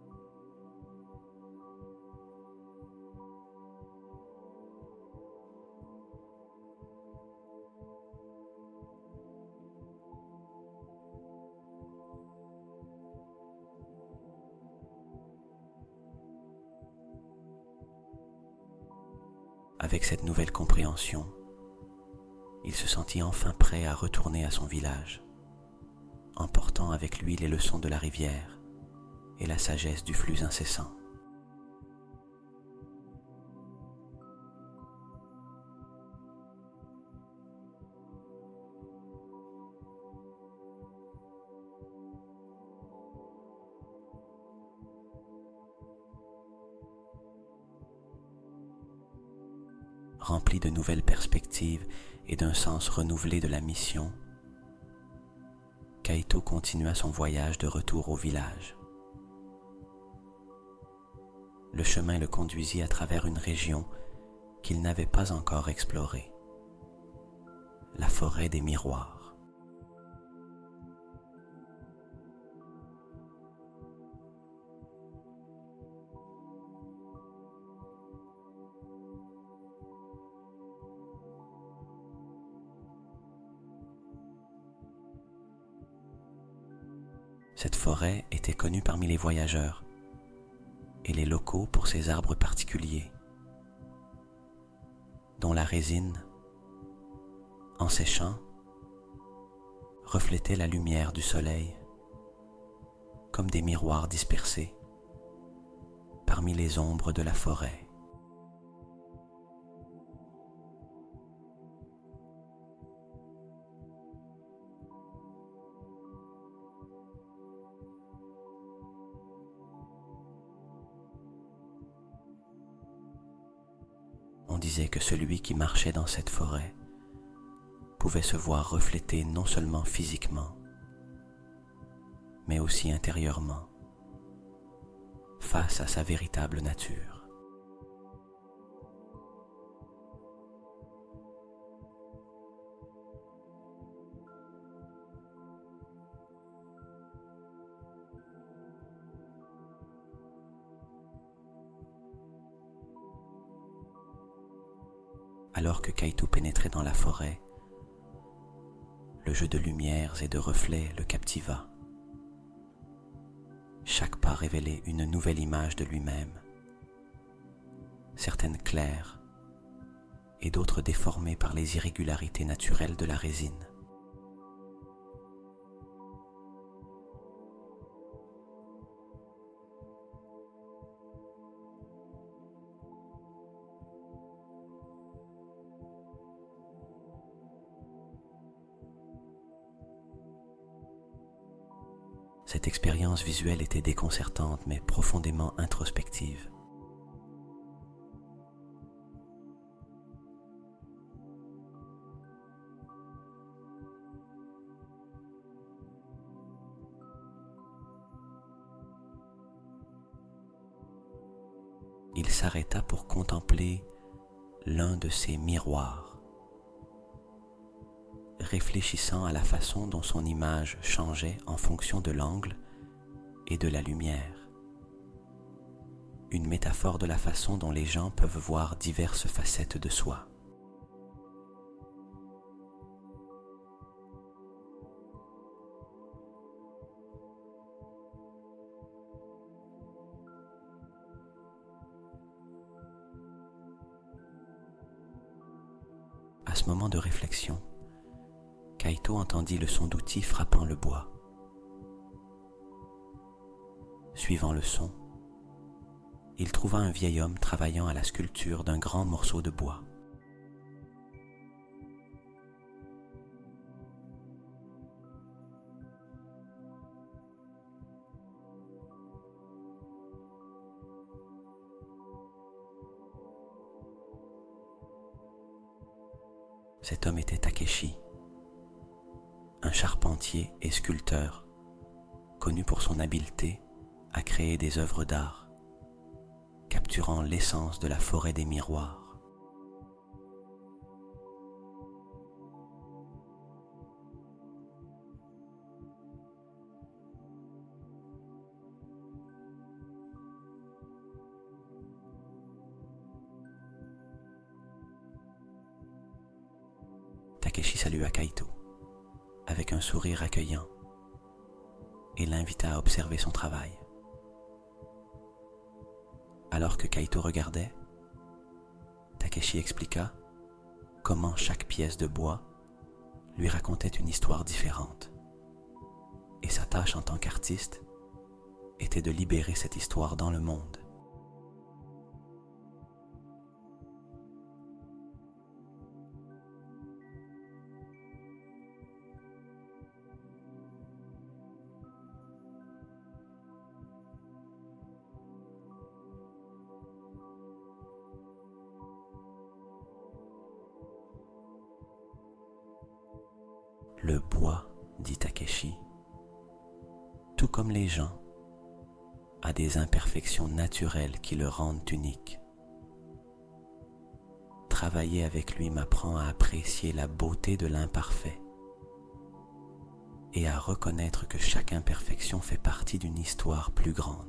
Avec cette nouvelle compréhension, il se sentit enfin prêt à retourner à son village, emportant avec lui les leçons de la rivière et la sagesse du flux incessant. rempli de nouvelles perspectives et d'un sens renouvelé de la mission, Kaito continua son voyage de retour au village. Le chemin le conduisit à travers une région qu'il n'avait pas encore explorée, la forêt des miroirs. Cette forêt était connue parmi les voyageurs et les locaux pour ses arbres particuliers, dont la résine, en séchant, reflétait la lumière du soleil comme des miroirs dispersés parmi les ombres de la forêt. On disait que celui qui marchait dans cette forêt pouvait se voir reflété non seulement physiquement, mais aussi intérieurement, face à sa véritable nature. Alors que Kaito pénétrait dans la forêt, le jeu de lumières et de reflets le captiva. Chaque pas révélait une nouvelle image de lui-même, certaines claires et d'autres déformées par les irrégularités naturelles de la résine. Cette expérience visuelle était déconcertante mais profondément introspective. Il s'arrêta pour contempler l'un de ces miroirs, réfléchissant à la façon dont son image changeait en fonction de l'angle et de la lumière. Une métaphore de la façon dont les gens peuvent voir diverses facettes de soi. À ce moment de réflexion, Kaito entendit le son d'outils frappant le bois. Suivant le son, il trouva un vieil homme travaillant à la sculpture d'un grand morceau de bois. Cet homme était Takeshi, un charpentier et sculpteur, connu pour son habileté à créer des œuvres d'art, capturant l'essence de la forêt des miroirs. Takeshi salua Kaito avec un sourire accueillant et l'invita à observer son travail. Alors que Kaito regardait, Takeshi expliqua comment chaque pièce de bois lui racontait une histoire différente. Et sa tâche en tant qu'artiste était de libérer cette histoire dans le monde. Le bois, dit Takeshi, tout comme les gens, a des imperfections naturelles qui le rendent unique. Travailler avec lui m'apprend à apprécier la beauté de l'imparfait et à reconnaître que chaque imperfection fait partie d'une histoire plus grande.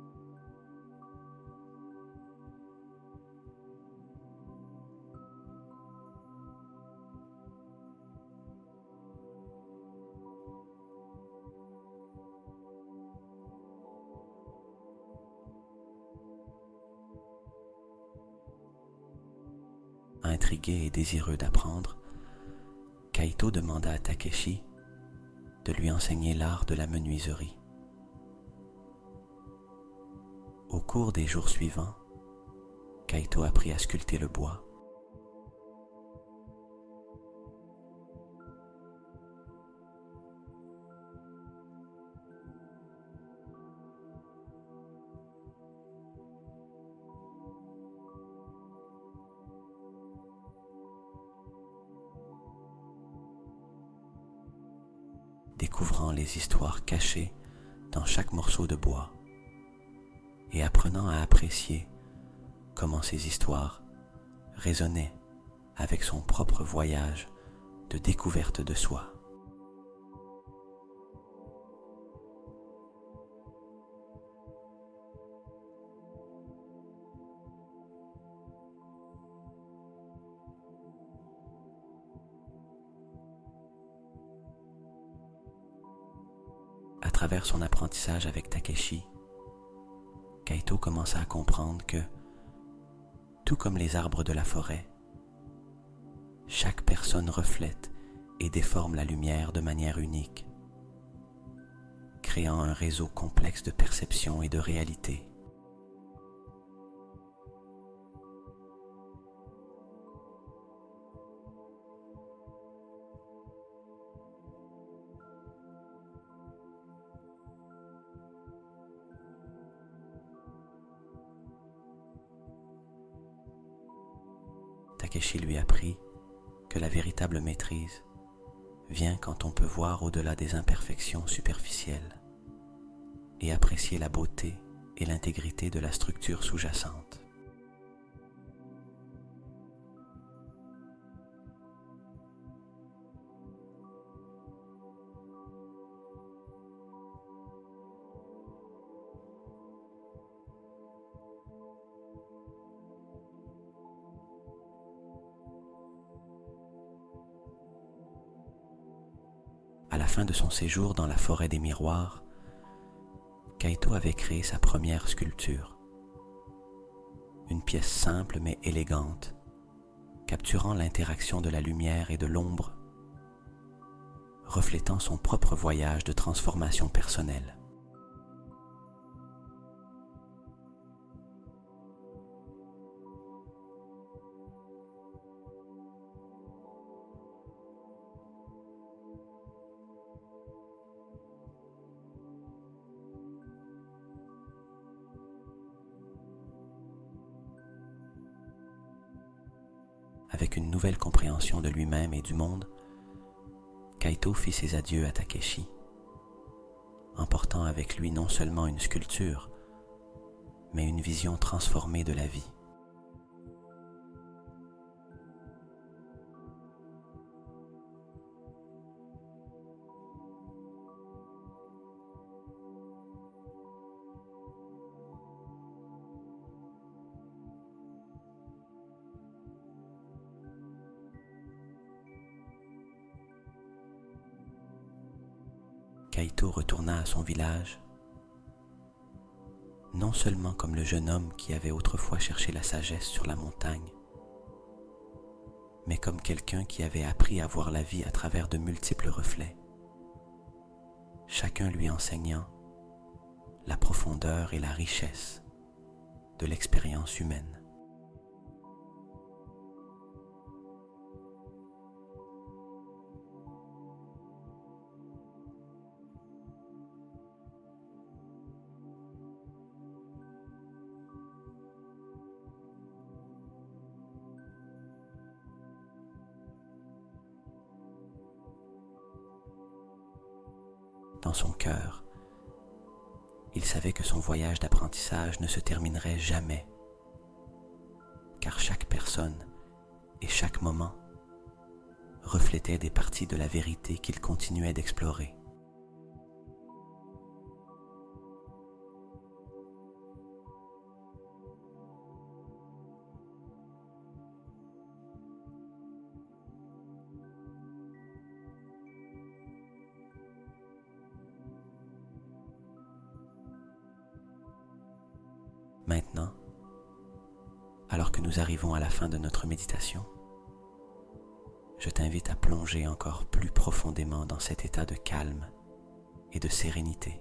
Intrigué et désireux d'apprendre, Kaito demanda à Takeshi de lui enseigner l'art de la menuiserie. Au cours des jours suivants, Kaito apprit à sculpter le bois. Découvrant les histoires cachées dans chaque morceau de bois et apprenant à apprécier comment ces histoires résonnaient avec son propre voyage de découverte de soi. À travers son apprentissage avec Takeshi, Kaito commença à comprendre que, tout comme les arbres de la forêt, chaque personne reflète et déforme la lumière de manière unique, créant un réseau complexe de perception et de réalité. Takeshi lui apprit que la véritable maîtrise vient quand on peut voir au-delà des imperfections superficielles et apprécier la beauté et l'intégrité de la structure sous-jacente. À la fin de son séjour dans la forêt des miroirs, Kaito avait créé sa première sculpture. Une pièce simple mais élégante, capturant l'interaction de la lumière et de l'ombre, reflétant son propre voyage de transformation personnelle. Avec une nouvelle compréhension de lui-même et du monde, Kaito fit ses adieux à Takeshi, emportant avec lui non seulement une sculpture, mais une vision transformée de la vie. Kaito retourna à son village, non seulement comme le jeune homme qui avait autrefois cherché la sagesse sur la montagne, mais comme quelqu'un qui avait appris à voir la vie à travers de multiples reflets, chacun lui enseignant la profondeur et la richesse de l'expérience humaine. son cœur, il savait que son voyage d'apprentissage ne se terminerait jamais, car chaque personne et chaque moment reflétait des parties de la vérité qu'il continuait d'explorer. Maintenant, alors que nous arrivons à la fin de notre méditation, je t'invite à plonger encore plus profondément dans cet état de calme et de sérénité.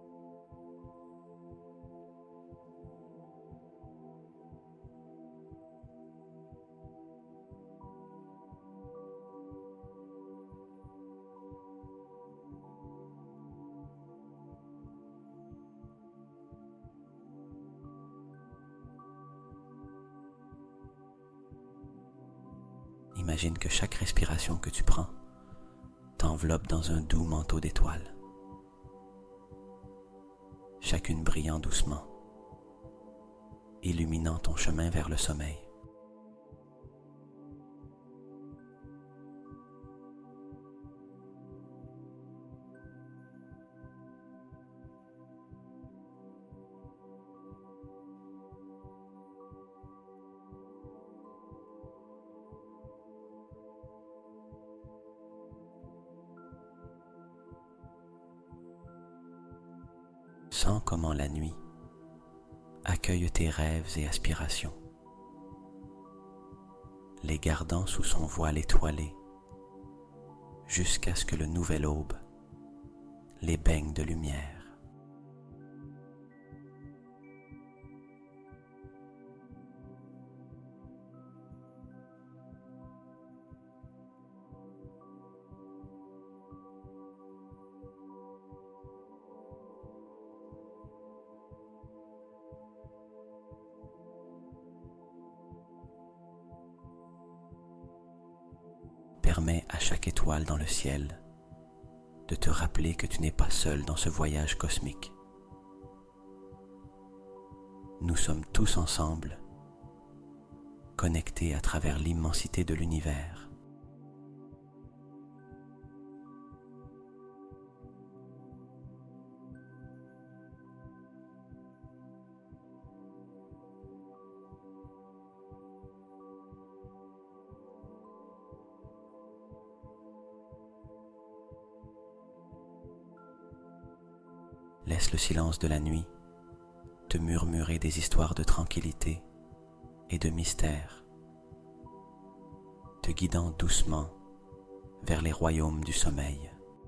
Imagine que chaque respiration que tu prends t'enveloppe dans un doux manteau d'étoiles, chacune brillant doucement, illuminant ton chemin vers le sommeil. Sens comment la nuit accueille tes rêves et aspirations, les gardant sous son voile étoilé jusqu'à ce que le nouvel aube les baigne de lumière. Permets à chaque étoile dans le ciel de te rappeler que tu n'es pas seul dans ce voyage cosmique. Nous sommes tous ensemble, connectés à travers l'immensité de l'univers. Laisse le silence de la nuit te murmurer des histoires de tranquillité et de mystère, te guidant doucement vers les royaumes du sommeil.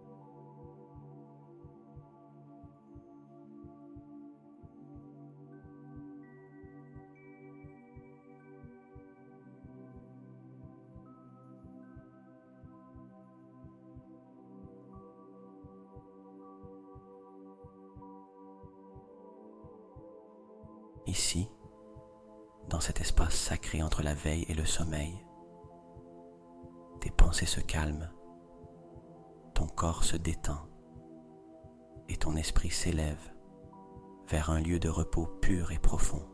Ici, dans cet espace sacré entre la veille et le sommeil, tes pensées se calment, ton corps se détend et ton esprit s'élève vers un lieu de repos pur et profond.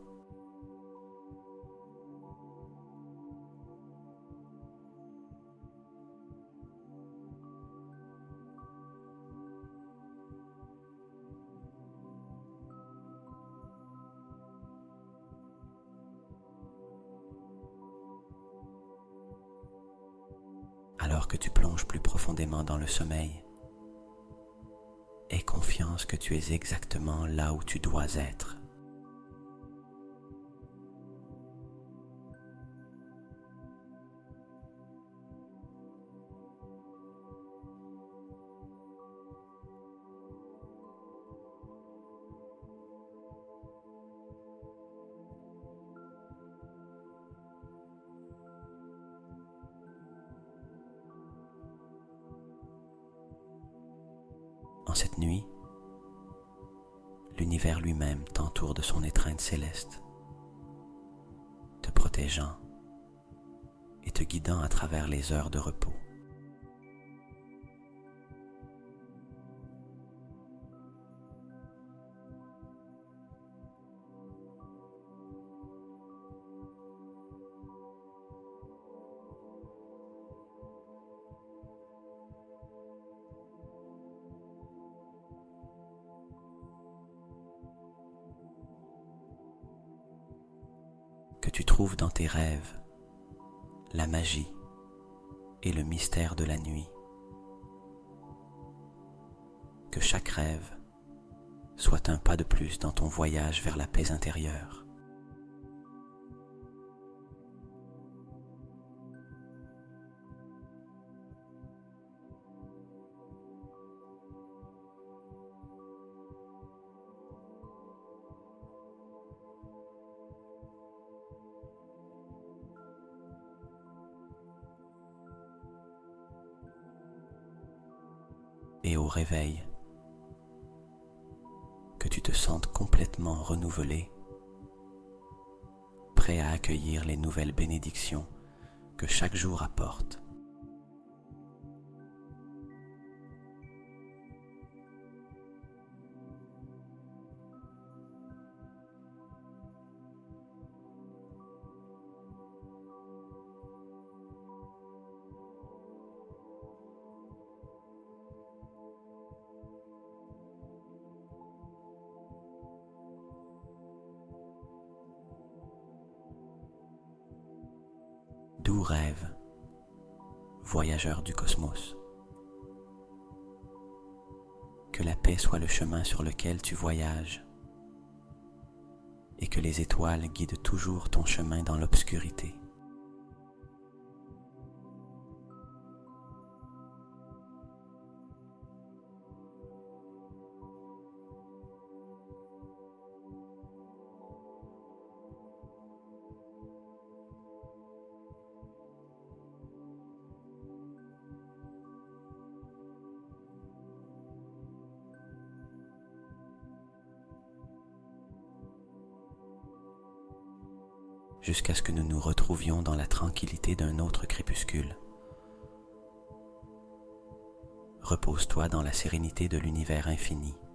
Alors que tu plonges plus profondément dans le sommeil, aie confiance que tu es exactement là où tu dois être. En cette nuit, l'univers lui-même t'entoure de son étreinte céleste, te protégeant et te guidant à travers les heures de repos. que tu trouves dans tes rêves la magie et le mystère de la nuit. Que chaque rêve soit un pas de plus dans ton voyage vers la paix intérieure. Et au réveil, que tu te sentes complètement renouvelé, prêt à accueillir les nouvelles bénédictions que chaque jour apporte. Doux rêve, voyageur du cosmos. Que la paix soit le chemin sur lequel tu voyages et que les étoiles guident toujours ton chemin dans l'obscurité. Jusqu'à ce que nous nous retrouvions dans la tranquillité d'un autre crépuscule. Repose-toi dans la sérénité de l'univers infini.